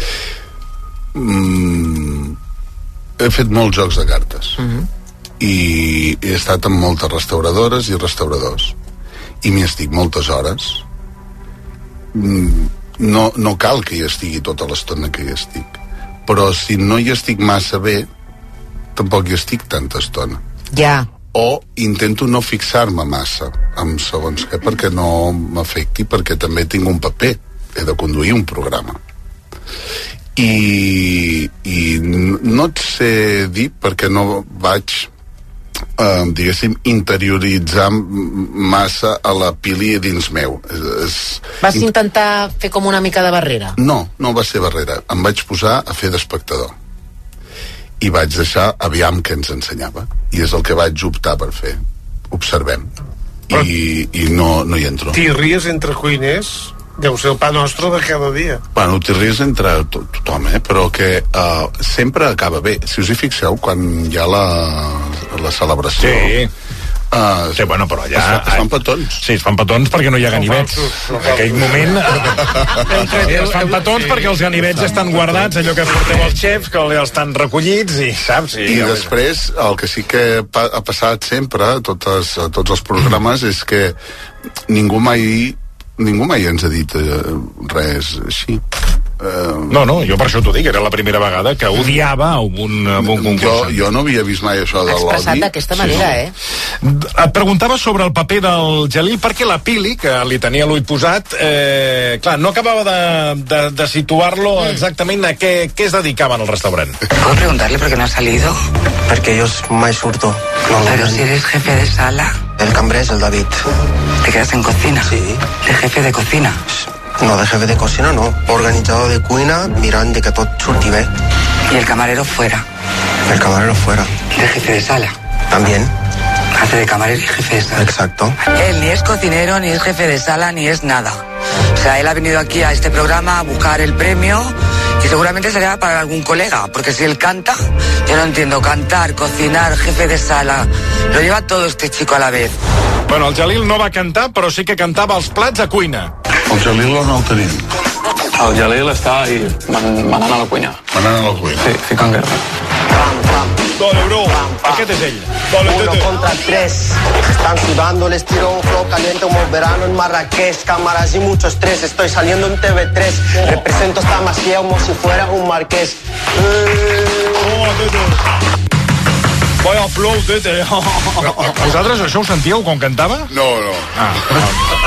Mm, he fet molts jocs de cartes. Mhm. I he estat amb moltes restauradores i restauradors. I m'hi estic moltes hores. Mm, no, no cal que hi estigui tota l'estona que hi estic. Però si no hi estic massa bé, tampoc hi estic tanta estona. Ja. O intento no fixar-me massa amb segons què perquè no m'afecti, perquè també tinc un paper, he de conduir un programa. I, i no et sé dir perquè no vaig eh, diguéssim interioritzar massa a la Pili dins meu. És, és... Vas intentar fer com una mica de barrera? No, no va ser barrera. Em vaig posar a fer d'espectador i vaig deixar aviam què ens ensenyava, i és el que vaig optar per fer. Observem. Però... i, i no, no hi entro. T'hi ries entre cuiners? Deu ser el pa nostre de cada dia. Bueno, t'hi ries entre to tothom, eh? Però que uh, sempre acaba bé. Si us hi fixeu, quan hi ha la, la celebració... Sí. Uh, sí, bueno, però allà... Es, fa, es fan petons. Sí, es fan petons perquè no hi ha ganivets. En aquell moment... Sí, es fan petons perquè els ganivets estan guardats, allò que porteu els xefs, que els estan recollits i, saps? I, I després, el que sí que ha passat sempre, a, totes, a tots els programes, és que ningú mai... ningú mai ens ha dit eh, res així. Uh, no, no, jo per això t'ho dic, era la primera vegada que odiava un, un concursant. Jo, jo no havia vist mai això de l'odi. Expressat d'aquesta manera, sí. eh? Et preguntava sobre el paper del Jalil, perquè la Pili, que li tenia l'ull posat, eh, clar, no acabava de, de, de situar-lo exactament a què, què es dedicava en el restaurant. ¿Puedo preguntarle por qué no ha salido? Porque yo mai surto. No, Pero si eres jefe de sala... El cambrer es el David. ¿Te quedas en cocina? Sí. ¿De jefe de cocina? No, de jefe de cocina no. Organitzador de cuina, mirant de que tot surti bé. ¿Y el camarero fuera? El camarero fuera. ¿De jefe de sala? También. Hace de camarero y jefe de sala. Exacto. Él ni es cocinero, ni es jefe de sala, ni es nada. O sea, él ha venido aquí a este programa a buscar el premio y seguramente será para algún colega, porque si él canta, yo no entiendo, cantar, cocinar, jefe de sala, lo lleva todo este chico a la vez. Bueno, el Jalil no va cantar, però sí que cantava els plats a cuina. El Jalil no el tenim. El Jalil està ahí, man, manant a la cuina. Manant a la cuina. Sí, ficant guerra. Dale, bro. Aquest és ell. Dale, Uno tete. contra tres. Están sudando, les tiro un flow caliente como verano en Marrakech. Cámaras y mucho estrés. Estoy saliendo en T V tres. Represento esta masía como si fuera un marqués. Oh, tete. Vaya flow, tete. Vosaltres això ho sentíeu quan cantava? No, no. Ah, no.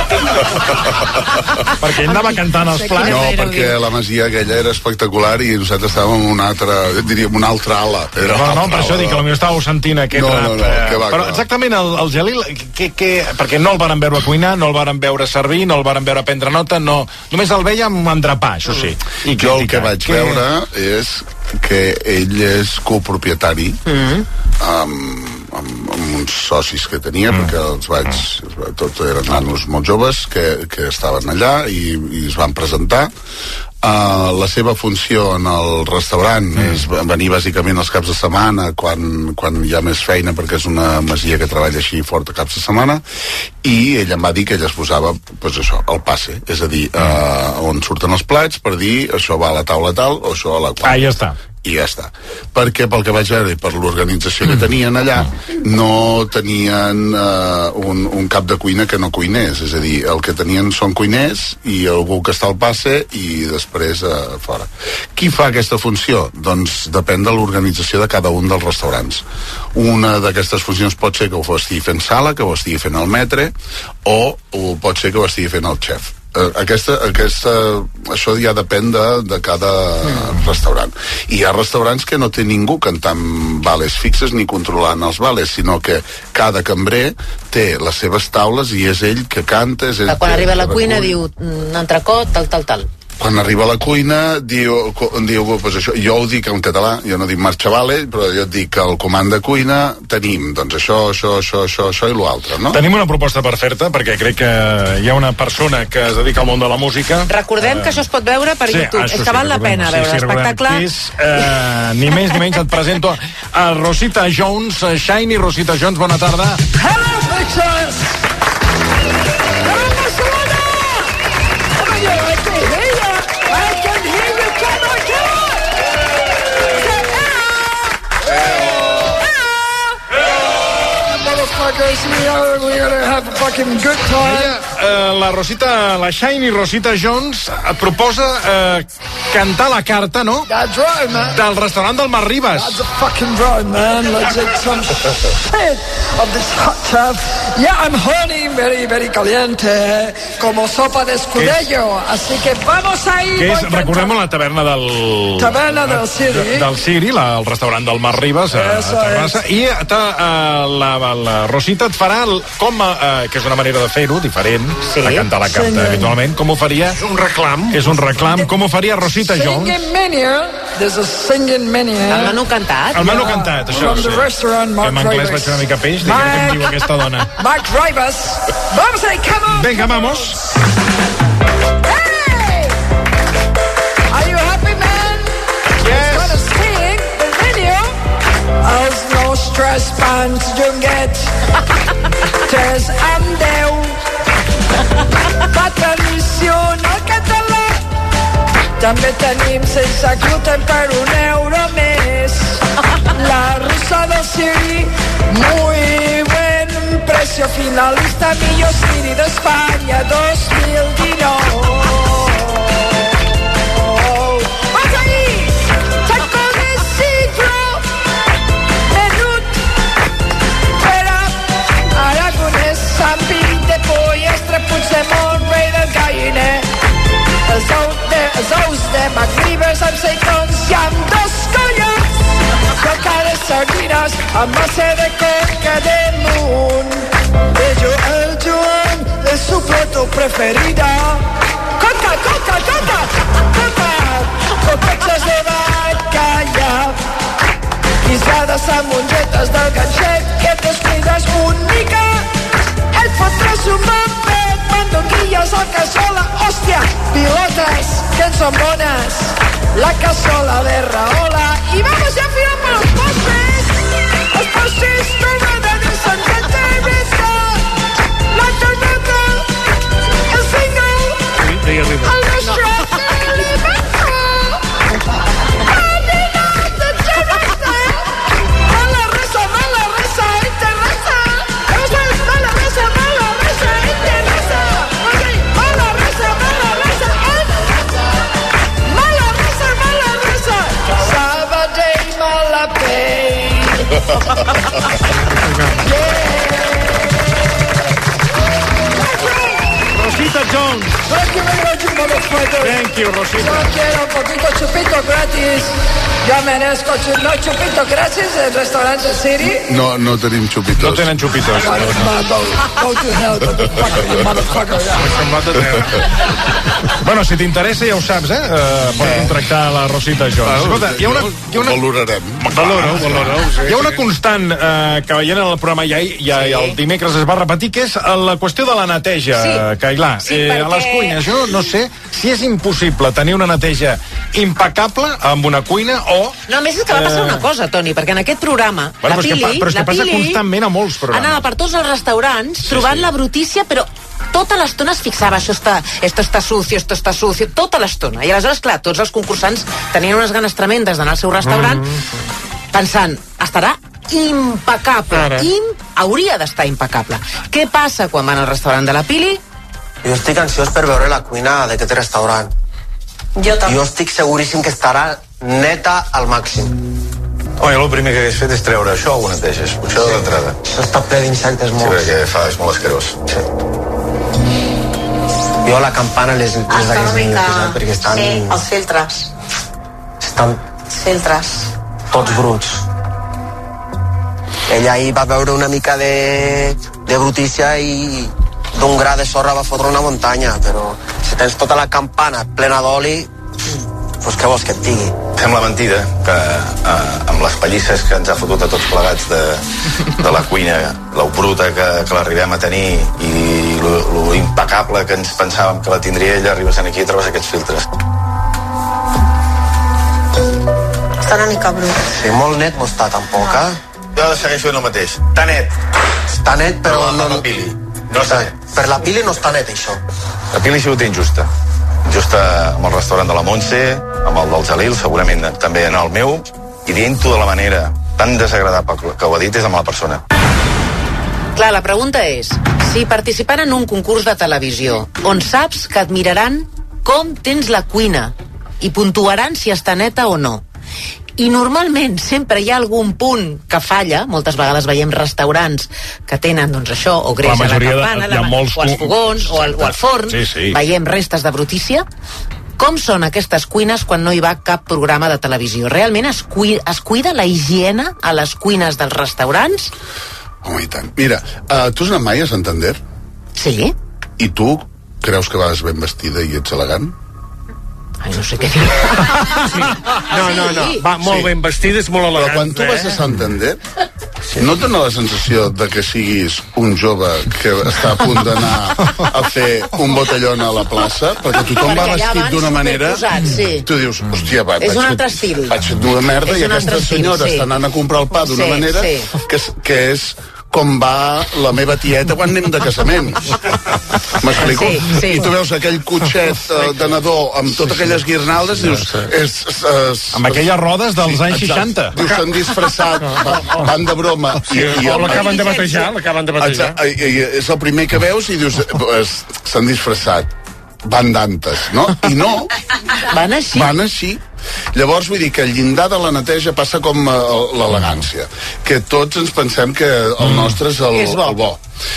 Perquè ell anava cantant els plats. No, perquè la masia aquella era espectacular i nosaltres estàvem en una altra, diríem, una altra ala. Era No, no, per això dic que potser estàveu sentint aquest No, rap. no, no, eh, que va, Però que va. exactament el, el Jalil, que, que, perquè no el varen veure cuinar, no el varen veure servir, no el varen veure prendre nota, no, només el veiem endrapar, això sí. I Jo el que criticar. vaig veure és que ell és copropietari amb, amb, amb uns socis que tenia, mm. perquè els vaig, els vaig, tots eren nanos molt joves que, que estaven allà i, i es van presentar. Uh, la seva funció en el restaurant mm. és venir bàsicament els caps de setmana quan, quan hi ha més feina, perquè és una masia que treballa així fort a caps de setmana, i ell em va dir que ella es posava pues això, el passe, és a dir, uh, on surten els plats per dir això va a la taula tal o això a la qual. Ah, ja està. I ja està. Perquè pel que vaig veure i per l'organització que tenien allà, no tenien uh, un, un cap de cuina que no cuinés, és a dir, el que tenien són cuiners i algú que està al passe i després uh, fora. Qui fa aquesta funció? Doncs depèn de l'organització de cada un dels restaurants. Una d'aquestes funcions pot ser que ho estigui fent sala, que ho estigui fent el metre, o, o pot ser que ho estigui fent el xef. Aquesta, aquesta, això ja depèn de, de cada mm. restaurant. I hi ha restaurants que no té ningú cantant vales fixes ni controlant els vales, sinó que cada cambrer té les seves taules i és ell que canta, és ell Quan que, arriba a la que cuina recull. diu un entrecot, tal, tal, tal. Quan arriba a la cuina diu, diu pues això, jo ho dic en català, jo no dic marxa vale, però jo et dic que el comand de cuina tenim, doncs això, això, això, això, això i l'altre, no? Tenim una proposta per fer-te, perquè crec que hi ha una persona que es dedica al món de la música. Recordem uh, que això es pot veure per sí, YouTube. És sí, que val la recordem, pena sí, veure sí, l'espectacle. És, uh, ni més ni menys et presento a Rosita Jones, uh, Shiny Rosita Jones, bona tarda. Hello, pictures! Hello, Barcelona! Home, jo, I can hear you! I can hear you! Can I get Motherfuckers, we are, we're gonna have a fucking good time. Ella, uh, la Rosita, la Shiny Rosita Jones et proposa uh, cantar la carta, no? That's right, man. Del restaurant del Mar Ribas. That's a fucking right, man. Let's eat some shit of this hot tub. Yeah, I'm horny, very, very caliente, como sopa de escudero. Así que vamos a ir. Que és, recordem, la taverna del... Taverna del Siri. Del Siri, la, el restaurant del Mar Ribas, a, a Terrassa. I ta, uh, la, la Rosita et farà, el, com, uh, que és una manera de fer-ho, diferent, sí. a cantar la carta Singing. habitualment. Com ho faria? És un reclam. És un reclam. Com ho faria Rosita Jones? Singing menu. There's a singing menu. El menú cantat. El menú cantat, això. From the restaurant, Mark que en anglès vaig fer una mica peix, diguem què em diu aquesta dona. Mark Ribas. Vamos ahí, come on. Venga, vamos. Hey! Are you happy, man? Yes. Gonna sing the video. Els nostres pans Jonguet. Tres amb deu. Va tradició en el català. També tenim sense gluten per un euro més. La rusa del Siri, muy buen precio, finalista millor Siri d'Espanya dos mil dinou. Vas ahí, saco de citro, menut, pera, aragonès, sampi de pollastre, Puigdemont, rei del galliner. Els ous de, els ous de McRivers amb seitons i amb dos collons. Coca de sardines amb massa de coca de munt. De Joel Joan, de su plato preferida. Coca, coca, coca, coca. Copetxes de bacallà. Guisades amb mongetes del ganxet que et descuides un mica. Et fotràs un mapet, mandonguilles a cassola. Hòstia, pilotes, que en són bones. La cassola de raola. Y vamos ya a final para los postres. Los postres tornada de Santa Teresa. La tornada, el single, el nostre alimento. Camina de Teresa. Mala resa, mala resa, y Teresa. Mala resa, mala resa, y Teresa. Mala resa, mala resa, y mala resa, mala resa. Sabadell, Malapell. Rosita Jones. Thank you very much, motherfucker. Thank you, Rosita. Yo quiero un poquito chupito gratis. Yo merezco chu no chupito gratis del restaurante City. No, no tenim xupitos. No tenen xupitos. Go, go to hell, motherfucker, you motherfucker. Bueno, si t'interessa ja ho saps, eh? Uh, pots contractar la Rosita Jones. Escolta, hi ha una... Hi ha una... Valorarem. Valoro, valoro. Hi ha una constant eh, que veient en el programa ja, ja sí. el dimecres es va repetir, que és la qüestió de la neteja, sí. Cailà. Sí, eh, perquè... A les cuines, jo no sé si és impossible tenir una neteja impecable amb una cuina o... No, a més és que va passar una cosa, Toni, perquè en aquest programa, bueno, la Pili... Però és que, però és que passa constantment a molts programes. Anava per tots els restaurants sí, trobant sí. la brutícia, però tota l'estona es fixava, això està, esto está sucio, esto está sucio, tota l'estona. I aleshores, clar, tots els concursants tenien unes ganes tremendes d'anar al seu restaurant mm. pensant, estarà impecable. Im... Hauria d'estar impecable. Què passa quan van al restaurant de la Pili? Jo estic ansiós per veure la cuina d'aquest restaurant. Jo també. Jo estic seguríssim que estarà neta al màxim. Home, el primer que hagués fet és treure això o ho neteges, potser sí. d'entrada. Això està ple d'insectes Sí, morts. perquè fa, és molt asquerós. Sí. Jo la campana les, les hagués netejat perquè estan... Sí, els filtres. Estan Filtres. tots bruts. Ella ahir va veure una mica de, de brutícia i d'un gra de sorra va fotre una muntanya, però si tens tota la campana plena d'oli, doncs què vols que et digui? Sembla mentida que eh, amb les pallisses que ens ha fotut a tots plegats de, de la cuina, l'ou bruta que, que l'arribem a tenir i lo, lo impecable que ens pensàvem que la tindria ella, arribes aquí i trobes aquests filtres. Està una mica brut. Sí, molt net no està tampoc, eh? Jo segueixo fent el mateix. Està net. Està net, però no... no... La Pili. No està net. Per la Pili no està net, això. La Pili ha sigut injusta. Justa amb el restaurant de la Montse, amb el del Jalil, segurament també en el meu, i dient-ho de la manera tan desagradable que ho ha dit és amb la persona. Clar, la pregunta és, si participant en un concurs de televisió, on saps que et miraran com tens la cuina i puntuaran si està neta o no. I normalment sempre hi ha algun punt que falla. Moltes vegades veiem restaurants que tenen, doncs això, o greix a la campana, de, la, molts... o els fogons, o al, o al forn, sí, sí. veiem restes de brutícia. Com són aquestes cuines quan no hi va cap programa de televisió? Realment es, cui, es cuida la higiene a les cuines dels restaurants? Home, i tant. Mira, uh, tu has anat mai a Santander? Sí. I tu creus que vas ben vestida i ets elegant? Ai, no sé què dir. Sí. No, no, no. Va molt sí. ben vestida, és molt elegant. Però quan tu eh? vas a Santander, no et dona la sensació de que siguis un jove que està a punt d'anar a fer un botellón a la plaça? Perquè tothom Perquè va vestit d'una manera... Posat, sí. Tu dius, hòstia, va, és vaig, un altre fet, estil. vaig fet d'una merda és i aquesta estil, senyora sí. està anant a comprar el pa d'una sí, manera sí. Que, que és com va la meva tieta quan anem de casaments. M'explico? Sí, sí. I tu veus aquell cotxet uh, de nadó amb totes aquelles guirnaldes, dius... És, és, és, amb aquelles rodes dels sí, anys seixanta. Dius, s'han disfressat, van de broma. Sí, i, o l'acaben de batejar, l'acaben de batejar. I, i, és el primer que veus i dius, s'han disfressat. Van d'antes, no? I no. Van així. Van així. Llavors, vull dir que el llindar de la neteja passa com uh, l'elegància, que tots ens pensem que el nostre és el, és bo. el bo.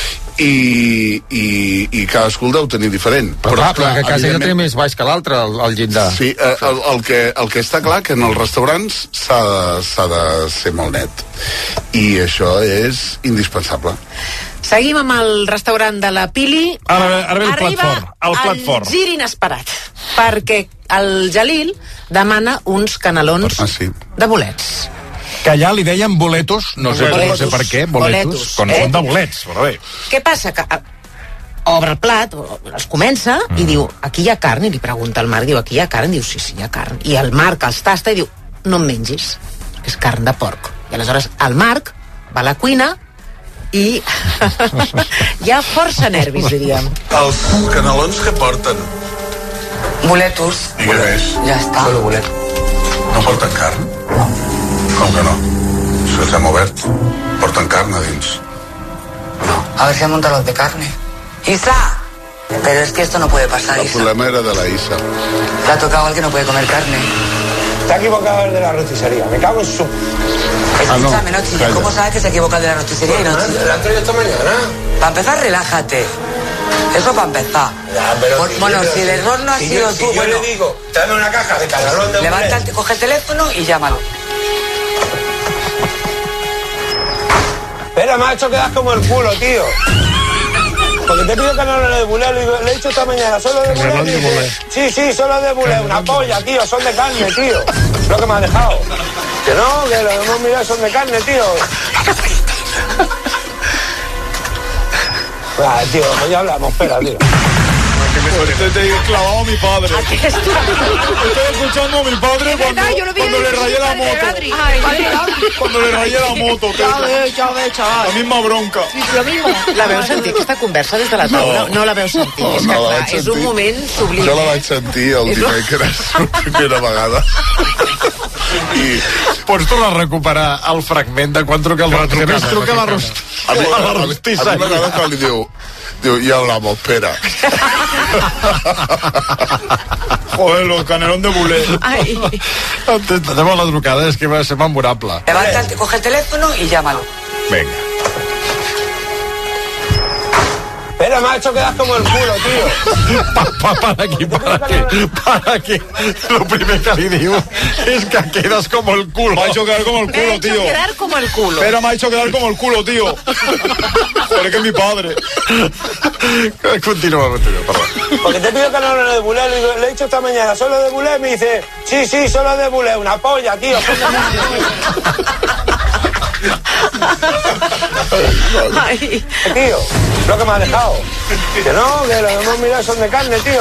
I, i, i cadascú el deu tenir diferent. Però, però clar, que a casa ja té més baix que l'altre, el, el llindar. Sí, eh, el, el, que, el que està clar que en els restaurants s'ha de, de ser molt net. I això és indispensable. Seguim amb el restaurant de la Pili. Ara, ara ve el plat Arriba fort. El plat fort. gir inesperat, perquè el Jalil demana uns canelons ah, sí. de bolets. Que allà li deien boletos, no sé, Boletos. no sé per què, boletos, Boletos, quan eh? són de bolets, però bé. Què passa? Que a- obre el plat, o- els comença, mm. i diu, aquí hi ha carn? I li pregunta al Marc, diu, aquí hi ha carn? Diu, sí, sí, hi ha carn. I el Marc els tasta i diu, no em mengis, és carn de porc. I aleshores el Marc va a la cuina i hi ha força nervis, diríem. Els canelons que porten? Boletos. I què més? Ya está. Solo bolet. No porten carn? No. Com que no? Si els hem obert, porten carn a dins. A ver si han montado los de carne. ¡Isa! Pero es que esto no puede pasar, El Isa. problema era de la Isa. Le ha tocado al que no puede comer carne. Te ha equivocado el de la roticería. Me cago en su... Escúchame, no chilles. ¿Cómo sabes que se ha equivocado de la roticería y no chilles? ¿La han traído esta mañana? Para empezar, relájate. Eso para empezar. Ya, pero Por- si bueno, yo- si el error no ha si sido yo, tú, si yo bueno, le digo, dame una caja de canelón de levanta, bolet. el, coge el teléfono y llámalo. Espera, me ha hecho quedar como el culo, tío. Porque te pido canelón de bulé, le, digo- le he dicho esta mañana, solo de bulé. Canelón de y dice, bulé. sí, sí, solo de bulé, una polla, tío, son de carne, tío. Lo que me ha dejado. Que no, que lo hemos mirado, son de carne, tío. Ah, tío, pues ya hablamos, espera, tío. Te, te he clavado a mi padre. Aquest tu. Estoy escuchando a mi padre cuando, verdad, yo lo vi cuando en le el rayé la padre de moto. Adri. Ay, padre, Cuando le rayé la moto. Ya ves, ya ves, chaval. La misma bronca. Sí, sí, lo mismo. La veu sentir, aquesta conversa des de la taula? No, no la veu sentir. No, és que, no la clar, vaig és un sentir. moment sublim. Jo la vaig sentir el És un- dimecres, per primera vegada. I... Pots tornar a recuperar el fragment de quan truca el Rost? Que més truca la Rost. A mi, A la a, mi, a rostisseria. mi m'agrada quan li diu, diu, ja hablamos, espera. Joder, los canelón de bulé. Ai. Tenim la trucada, és que va ser memorable. Levanta, el, coge el teléfono y llámalo. Vinga. Espera, me ha hecho quedar como el culo, tío. Pa, pa, para aquí, para aquí, para aquí. Lo primer que li diu és que quedas como el culo. Me ha hecho quedar como el Me ha culo, hecho tío. quedar como el culo. Pero me ha hecho quedar como el culo, tío. Joder, que es mi padre. Continúa, continúa, perdón. Porque te pido canelón de bulé, le, digo- le he dicho esta mañana, solo de bulé, me dice, sí, sí, solo de bulé, una polla, tío. son de carne". Ai. Tío, lo que me ha dejado. Que no, que lo hemos mirado, son de carne, tío.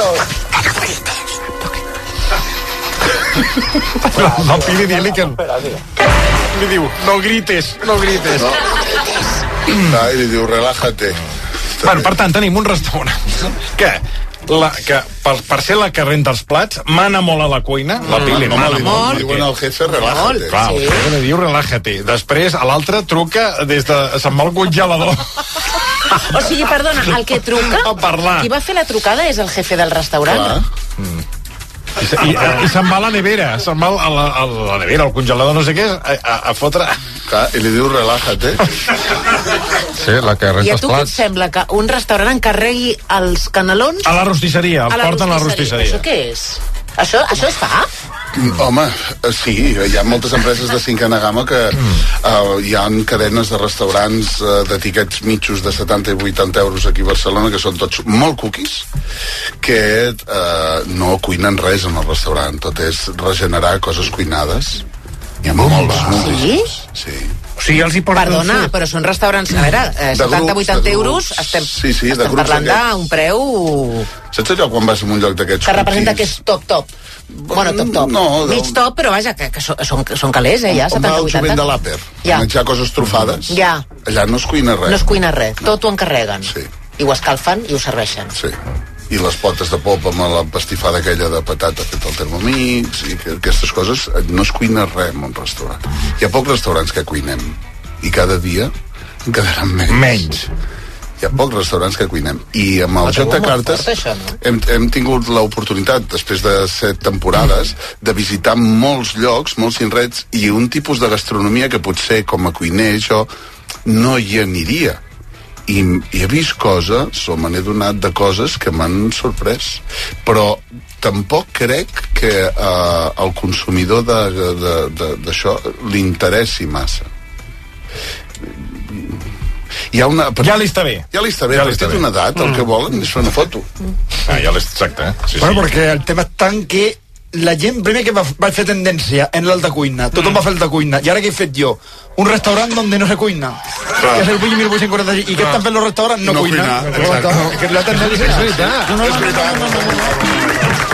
No, no Pili, dile que... Espera, tío. Li diu, no grites, no grites. No. Ah, I li diu, relájate. Bueno, per tant, tenim un restaurant que, la, que per, per ser la que renta els plats, mana molt a la cuina, la Pili no, mana li, molt. li diuen al jefe, relájate. Clar, el jefe li diu, relájate. Després, a l'altre truca des de... se'n va al congelador. O sigui, perdona, el que truca, A parlar. qui va fer la trucada és el jefe del restaurant. Clar. I, i, i se'n va a la nevera, se'n va a la, a la nevera, al congelador, no sé què, a, a, a fotre... Clar, i li diu relájate. Sí, la que I renta a els tu què et plats. sembla que un restaurant encarregui els canelons? A la rostisseria, els porten a la rostisseria. Això què és? Això, això es fa? Home, sí, hi ha moltes empreses de cinquena gamma que uh, hi ha cadenes de restaurants uh, de tiquets mitjos de setanta i vuitanta euros aquí a Barcelona, que són tots molt cookies, que uh, no cuinen res en el restaurant, tot és regenerar coses cuinades. Hi ha molts, moltíssims. Sí? O sigui, els hi porten... Perdona, però són restaurants, a veure, eh, setanta a vuitanta euros, estem, sí, sí, estem parlant d'un preu... Saps allò quan vas a un lloc d'aquests que representa que és top, top. Bueno, top, top. No, mig top, però vaja, que, que són, són calés, eh, ja, setanta setanta a vuitanta. On va el jovent de l'Àper, ja. menjar coses trufades, ja. allà no es cuina res. No es cuina res, tot ho encarreguen. Sí. I ho escalfen i ho serveixen. Sí. I les potes de pop amb la pastifada aquella de patata feta al Thermomix i que, aquestes coses, no es cuina res en un restaurant. Hi ha pocs restaurants que cuinem i cada dia en quedaran menys. Menys. Hi ha pocs restaurants que cuinem. I amb el joc de cartes fort, això, no? hem, hem tingut l'oportunitat, després de set temporades, de visitar molts llocs, molts indrets, i un tipus de gastronomia que potser com a cuiner jo no hi aniria. I, i he vist coses, o me n'he donat de coses que m'han sorprès, però tampoc crec que eh, el consumidor d'això li interessi massa. Hi ha una... Ja li està bé. Ja li està bé, ja ja perquè té una edat, el que volen és fer una foto. Ah, ja l'està, exacte. Eh? Sí, bueno, sí. perquè el tema és tant que la gent, primer que va, va fer tendència en l'alta cuina, tothom mm. va fer l'alta cuina, i ara què he fet jo? Un restaurant donde no se cuina. Que és el mil vuit-cents quaranta-sis. I què estan fent els restaurants? No, no cuina. Exacte. No, que la tendència és veritat. No, no, és veritat.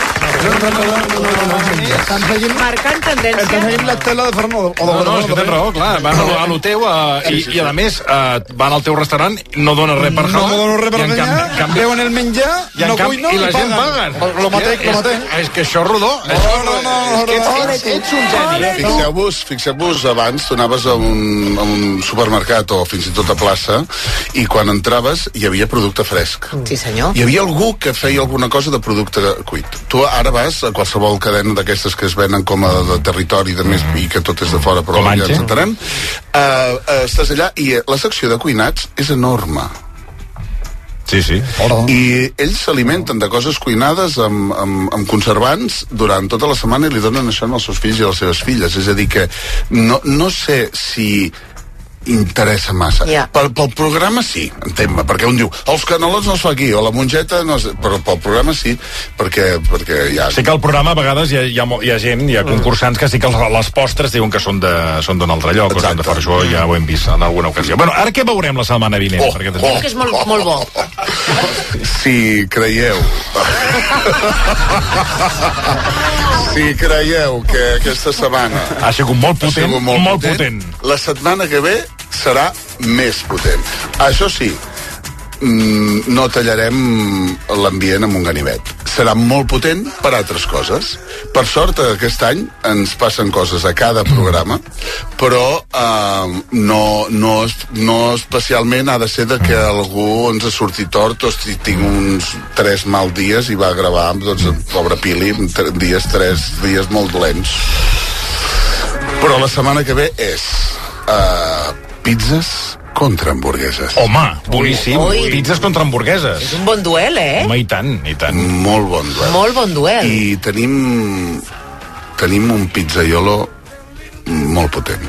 Estan seguint... Marcant tendència. Estan seguint l'estela de Fernando. No, no, és que tens raó, clar. Van a, a lo teu uh, i, i, a més, uh, van al teu restaurant, no dones res per no dono res per menjar, canvi, veuen el menjar, i no camp, cuino i la gent paguen. Lo mateix, lo mateix. És, és que això és rodó. No, no, no. És que ets, ets un geni. Fixeu-vos, fixeu-vos, abans tu anaves a un, a un supermercat o fins i tot a plaça i quan entraves hi havia producte fresc. Sí, senyor. Hi havia algú que feia alguna cosa de producte cuit. Tu ara vas a qualsevol cadena d'aquestes que es venen com a de territori de més i que tot és de fora, però ja ens entenem. Uh, uh, estàs allà i la secció de cuinats és enorme. Sí, sí. I ells s'alimenten de coses cuinades amb, amb, amb conservants durant tota la setmana i li donen això als seus fills i a les seves filles. És a dir que no, no sé si interessa massa. Yeah. Pel, pel programa sí, entén-me, perquè un diu els canelons no es fa aquí, o la mongeta no es... però pel programa sí, perquè, perquè ja... Sí que al programa a vegades hi ha, hi ha, hi ha gent, hi ha concursants que sí que les, les postres diuen que són de, són d'un altre lloc. Exacte. O són de fora, això ja ho hem vist en alguna ocasió. Bueno, ara què veurem la setmana vinent? Oh, perquè oh, que és molt, molt bo. Si creieu si creieu que aquesta setmana ha sigut molt potent, sigut molt, molt potent, potent, la setmana que ve serà més potent. Això sí, no tallarem l'ambient amb un ganivet. Serà molt potent per altres coses. Per sort, aquest any ens passen coses a cada programa, però eh, no, no, no especialment ha de ser de que algú ens ha sortit tort o si tinc uns tres mal dies i va gravar, doncs, pobre Pili, dies, tres dies molt dolents. Però la setmana que ve és uh, pizzas contra hamburgueses. Home, boníssim. Ui. Pizzas contra hamburgueses. És un bon duel, eh? Home, i tant, i tant. Molt bon duel. Molt bon duel. I tenim tenim un pizzaiolo molt potent.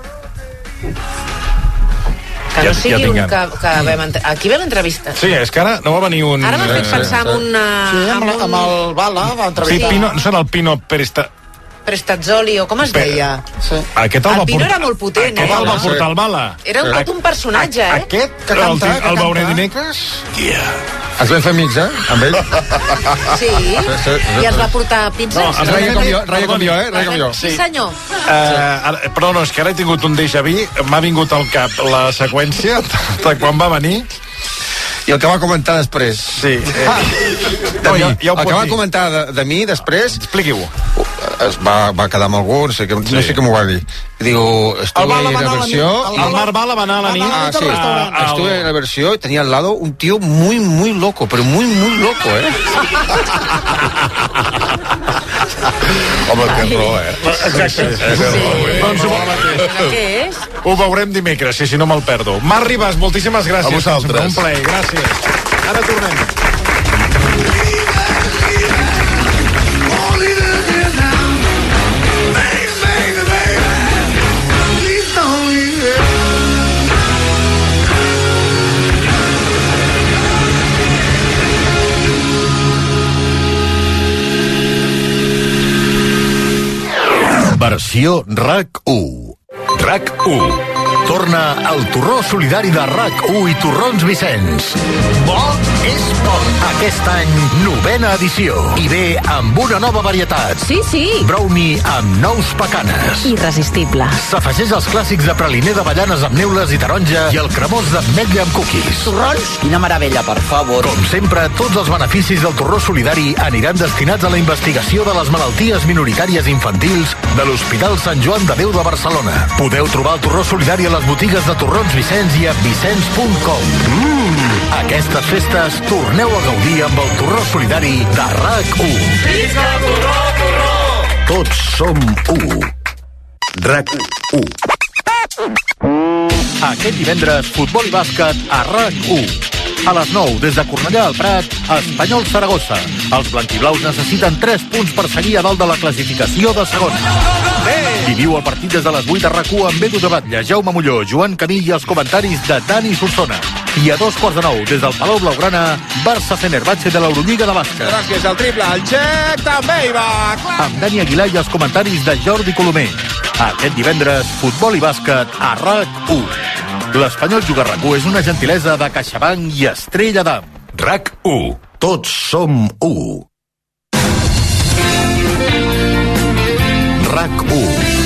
Que no Ja- sigui ja un tinc que, que vam... entre- Aquí ve l'entrevista. Sí, és que ara no va venir un... Ara m'ha fet pensar en un... Sí, amb, la, amb el Bala va Sí, entrevistar. Pino, no serà el Pino Peresta... Prestazzoli, o com es deia? Sí. Aquest el, El va Pino portar... era molt potent, Aquest eh? el va portar el Bala. Era un, tot un personatge, eh? Aquest, Que el, canta, que el veuré canta. dimecres? Ens vam fer amics, eh? Amb ell. Sí, i ens va portar pizzas. No, es Reia com jo, reia com jo, eh? Reia com jo. Sí, senyor. Uh, ara, però no, és que ara he tingut un déjà vu, m'ha vingut al cap la seqüència de quan va venir. I el que va comentar després. Sí. Eh, De no, mi. ja, ja ho el que pot va dir. comentar de, de mi després... Expliqui-ho. Es va, va quedar amb algú, no sé, que, Sí. no sé què m'ho va dir. Diu, estuve El Bala en va la anar a la versión... nit, El Marc Bala va anar a la nit. Ah, sí. restaurant. Ah, Estuve en la versión y tenía al lado un tío muy, muy loco, pero muy, muy loco, ¿eh? Home, té raó, eh? Exacte. Doncs ho, Què és? ho veurem dimecres, si, si no me'l perdo. Marc Ribas, moltíssimes gràcies. A vosaltres. Un plaer, gràcies. Ara tornem. Versió RAC u. RAC u. Torna al torró solidari de RAC u i Torrons Vicenç. Bo és bo. Aquest any, novena edició. I ve amb una nova varietat. Sí, sí. Brownie amb nous pecanes. Irresistible. S'afegeix als clàssics de praliner d'avellanes amb neules i taronja i el cremós d'ametlla amb cookies. Torrons? Quina meravella, per favor. Com sempre, tots els beneficis del torró solidari aniran destinats a la investigació de les malalties minoritàries infantils de l'Hospital Sant Joan de Déu de Barcelona. Podeu trobar el torró solidari a les botigues de Torrons Vicenç i a vicenç punt com. Mmm! Aquestes festes torneu a gaudir amb el torró solidari de RAC u. Visca torró, torró! Tots som u. RAC u. Aquest divendres, futbol i bàsquet a RAC u. A les nou, des de Cornellà al Prat, Espanyol Saragossa. Els blanquiblaus necessiten tres punts per seguir a dalt de la classificació de segona. Viviu el partit des de les vuit a RAC u amb Edu de Batlle, Jaume Molló, Joan Camí i els comentaris de Dani Solsona. I a dos quarts de nou, des del Palau Blaugrana, Barça-Fenerbahçe de l'Eurolliga de bàsquet. Gràcies, el triple, el xec també hi va. Amb Dani Aguilar i els comentaris de Jordi Colomer. Aquest divendres, futbol i bàsquet a RAC u. L'Espanyol Juga RAC u és una gentilesa de CaixaBank i Estrella d'Am. RAC u. Tots som u. RAC u.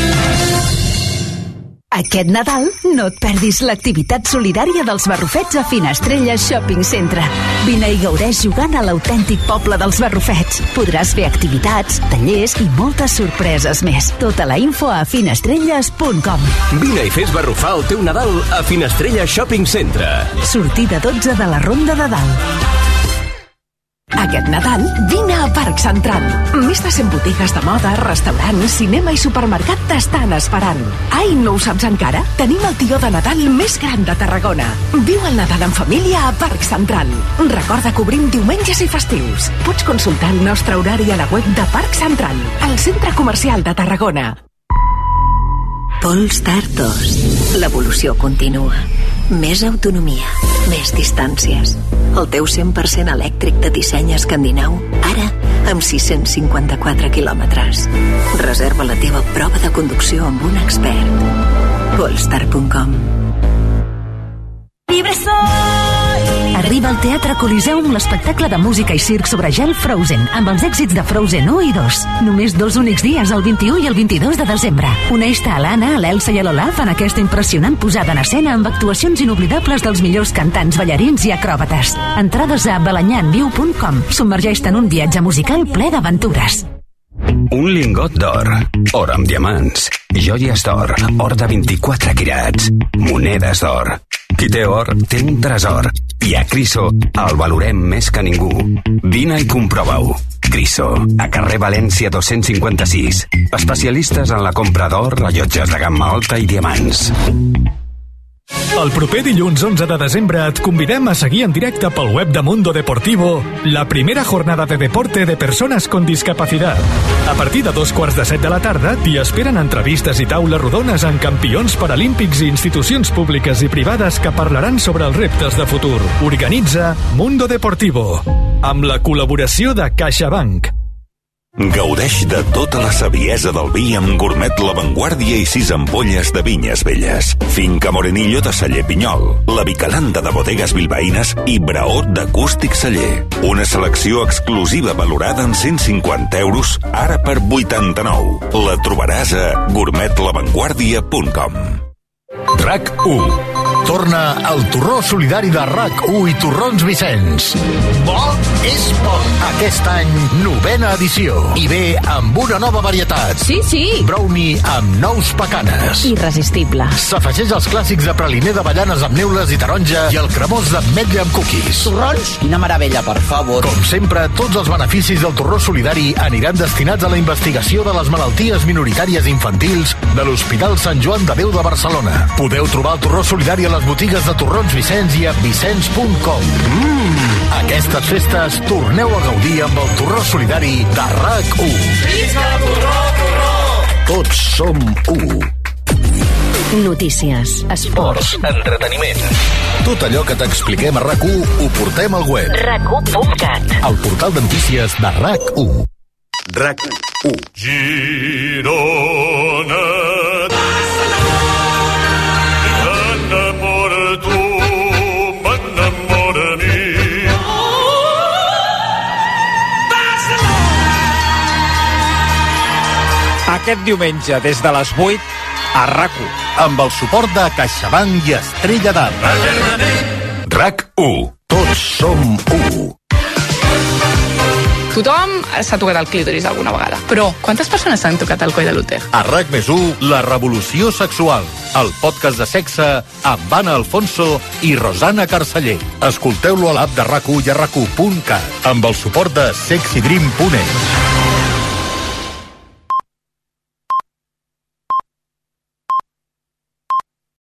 Aquest Nadal no et perdis l'activitat solidària dels Barrufets a Finestrella Shopping Centre. Vine i gaudeix jugant a l'autèntic poble dels Barrufets. Podràs fer activitats, tallers i moltes sorpreses més. Tota la info a finestrelles punt com. Vine i fes barrufar el teu Nadal a Finestrella Shopping Centre. Sortida dotze de la Ronda de Dalt. Aquest Nadal, vine a Parc Central. Més de cent botigues de moda, restaurants, cinema i supermercat t'estan esperant. Ai, no ho saps encara? Tenim el tió de Nadal més gran de Tarragona. Viu el Nadal en família a Parc Central. Recorda que obrim diumenges i festius. Pots consultar el nostre horari a la web de Parc Central, al centre comercial de Tarragona. Polestar dos. L'evolució continua. Més autonomia, més distàncies. El teu cent per cent elèctric de disseny escandinau, ara amb sis-cents cinquanta-quatre quilòmetres. Reserva la teva prova de conducció amb un expert. Polestar punt com. Arriba al Teatre Coliseum l'espectacle de música i circ sobre gel Frozen, amb els èxits de Frozen u i dos. Només dos únics dies, el vint-i-u i el vint-i-dos de desembre. Uneix-te a l'Anna, a l'Elsa i a l'Olaf en aquesta impressionant posada en escena amb actuacions inoblidables dels millors cantants, ballarins i acròbates. Entrades a balanyanviu punt com. Submergeix-te en un viatge musical ple d'aventures. Un lingot d'or, or amb diamants, joies d'or, or de vint-i-quatre quirats, monedes d'or. Qui té or, té un tresor. I a Criso el valorem més que ningú. Vine i comprova-ho. Criso, a carrer València dos-cents cinquanta-sis. Especialistes en la compra d'or, rellotges de gamma alta i diamants. El proper dilluns onze de desembre et convidem a seguir en directe pel web de Mundo Deportivo la primera jornada de deporte de persones con discapacidad. A partir de dos quarts de set de la tarda t'hi esperen entrevistes i taules rodones amb campions paralímpics i institucions públiques i privades que parlaran sobre els reptes de futur. Organitza Mundo Deportivo, amb la col·laboració de CaixaBank. Gaudeix de tota la saviesa del vi amb Gourmet La Vanguardia i sis ampolles de vinyes velles. Finca Morenillo de Celler Pinyol, la Vicalanda de Bodegues Bilbaïnes i Braot d'Acústic Celler. Una selecció exclusiva valorada en cent cinquanta euros, ara per vuitanta-nou. La trobaràs a gourmet la vanguardia punt com. RAC u. Torna el torró solidari de RAC u i Torrons Vicenç. Bo és bo. Aquest any, novena edició. I ve amb una nova varietat. Sí, sí. Brownie amb nous pecanes. Irresistible. S'afegeix als clàssics de praliner d'avellanes amb neules i taronja i el cremós d'ametlla amb cookies. Torrons? Quina meravella, per favor. Com sempre, tots els beneficis del torró solidari aniran destinats a la investigació de les malalties minoritàries infantils de l'Hospital Sant Joan de Déu de Barcelona. Podeu trobar el torró solidari a les botigues de Torrons Vicenç i a vicenç punt com. Mm. Aquestes festes torneu a gaudir amb el torró solidari de RAC u. Visca torró, torró! Tots som u. Notícies, esports, entreteniment. Tot allò que t'expliquem a RAC u ho portem al web. rac u punt cat. El portal de notícies de RAC u. RAC u. Girona. Aquest diumenge, des de les vuit, a RAC u. Amb el suport de CaixaBank i Estrella d'Am. RAC u. Tots som u. Tothom s'ha tocat el clítoris alguna vegada. Però quantes persones s'han tocat el coll de l'úter? A RAC més u, La revolució sexual. El podcast de sexe amb Anna Alfonso i Rosana Carceller. Escolteu-lo a l'app de RAC u i a rac u punt cat amb el suport de sexy dream punt e.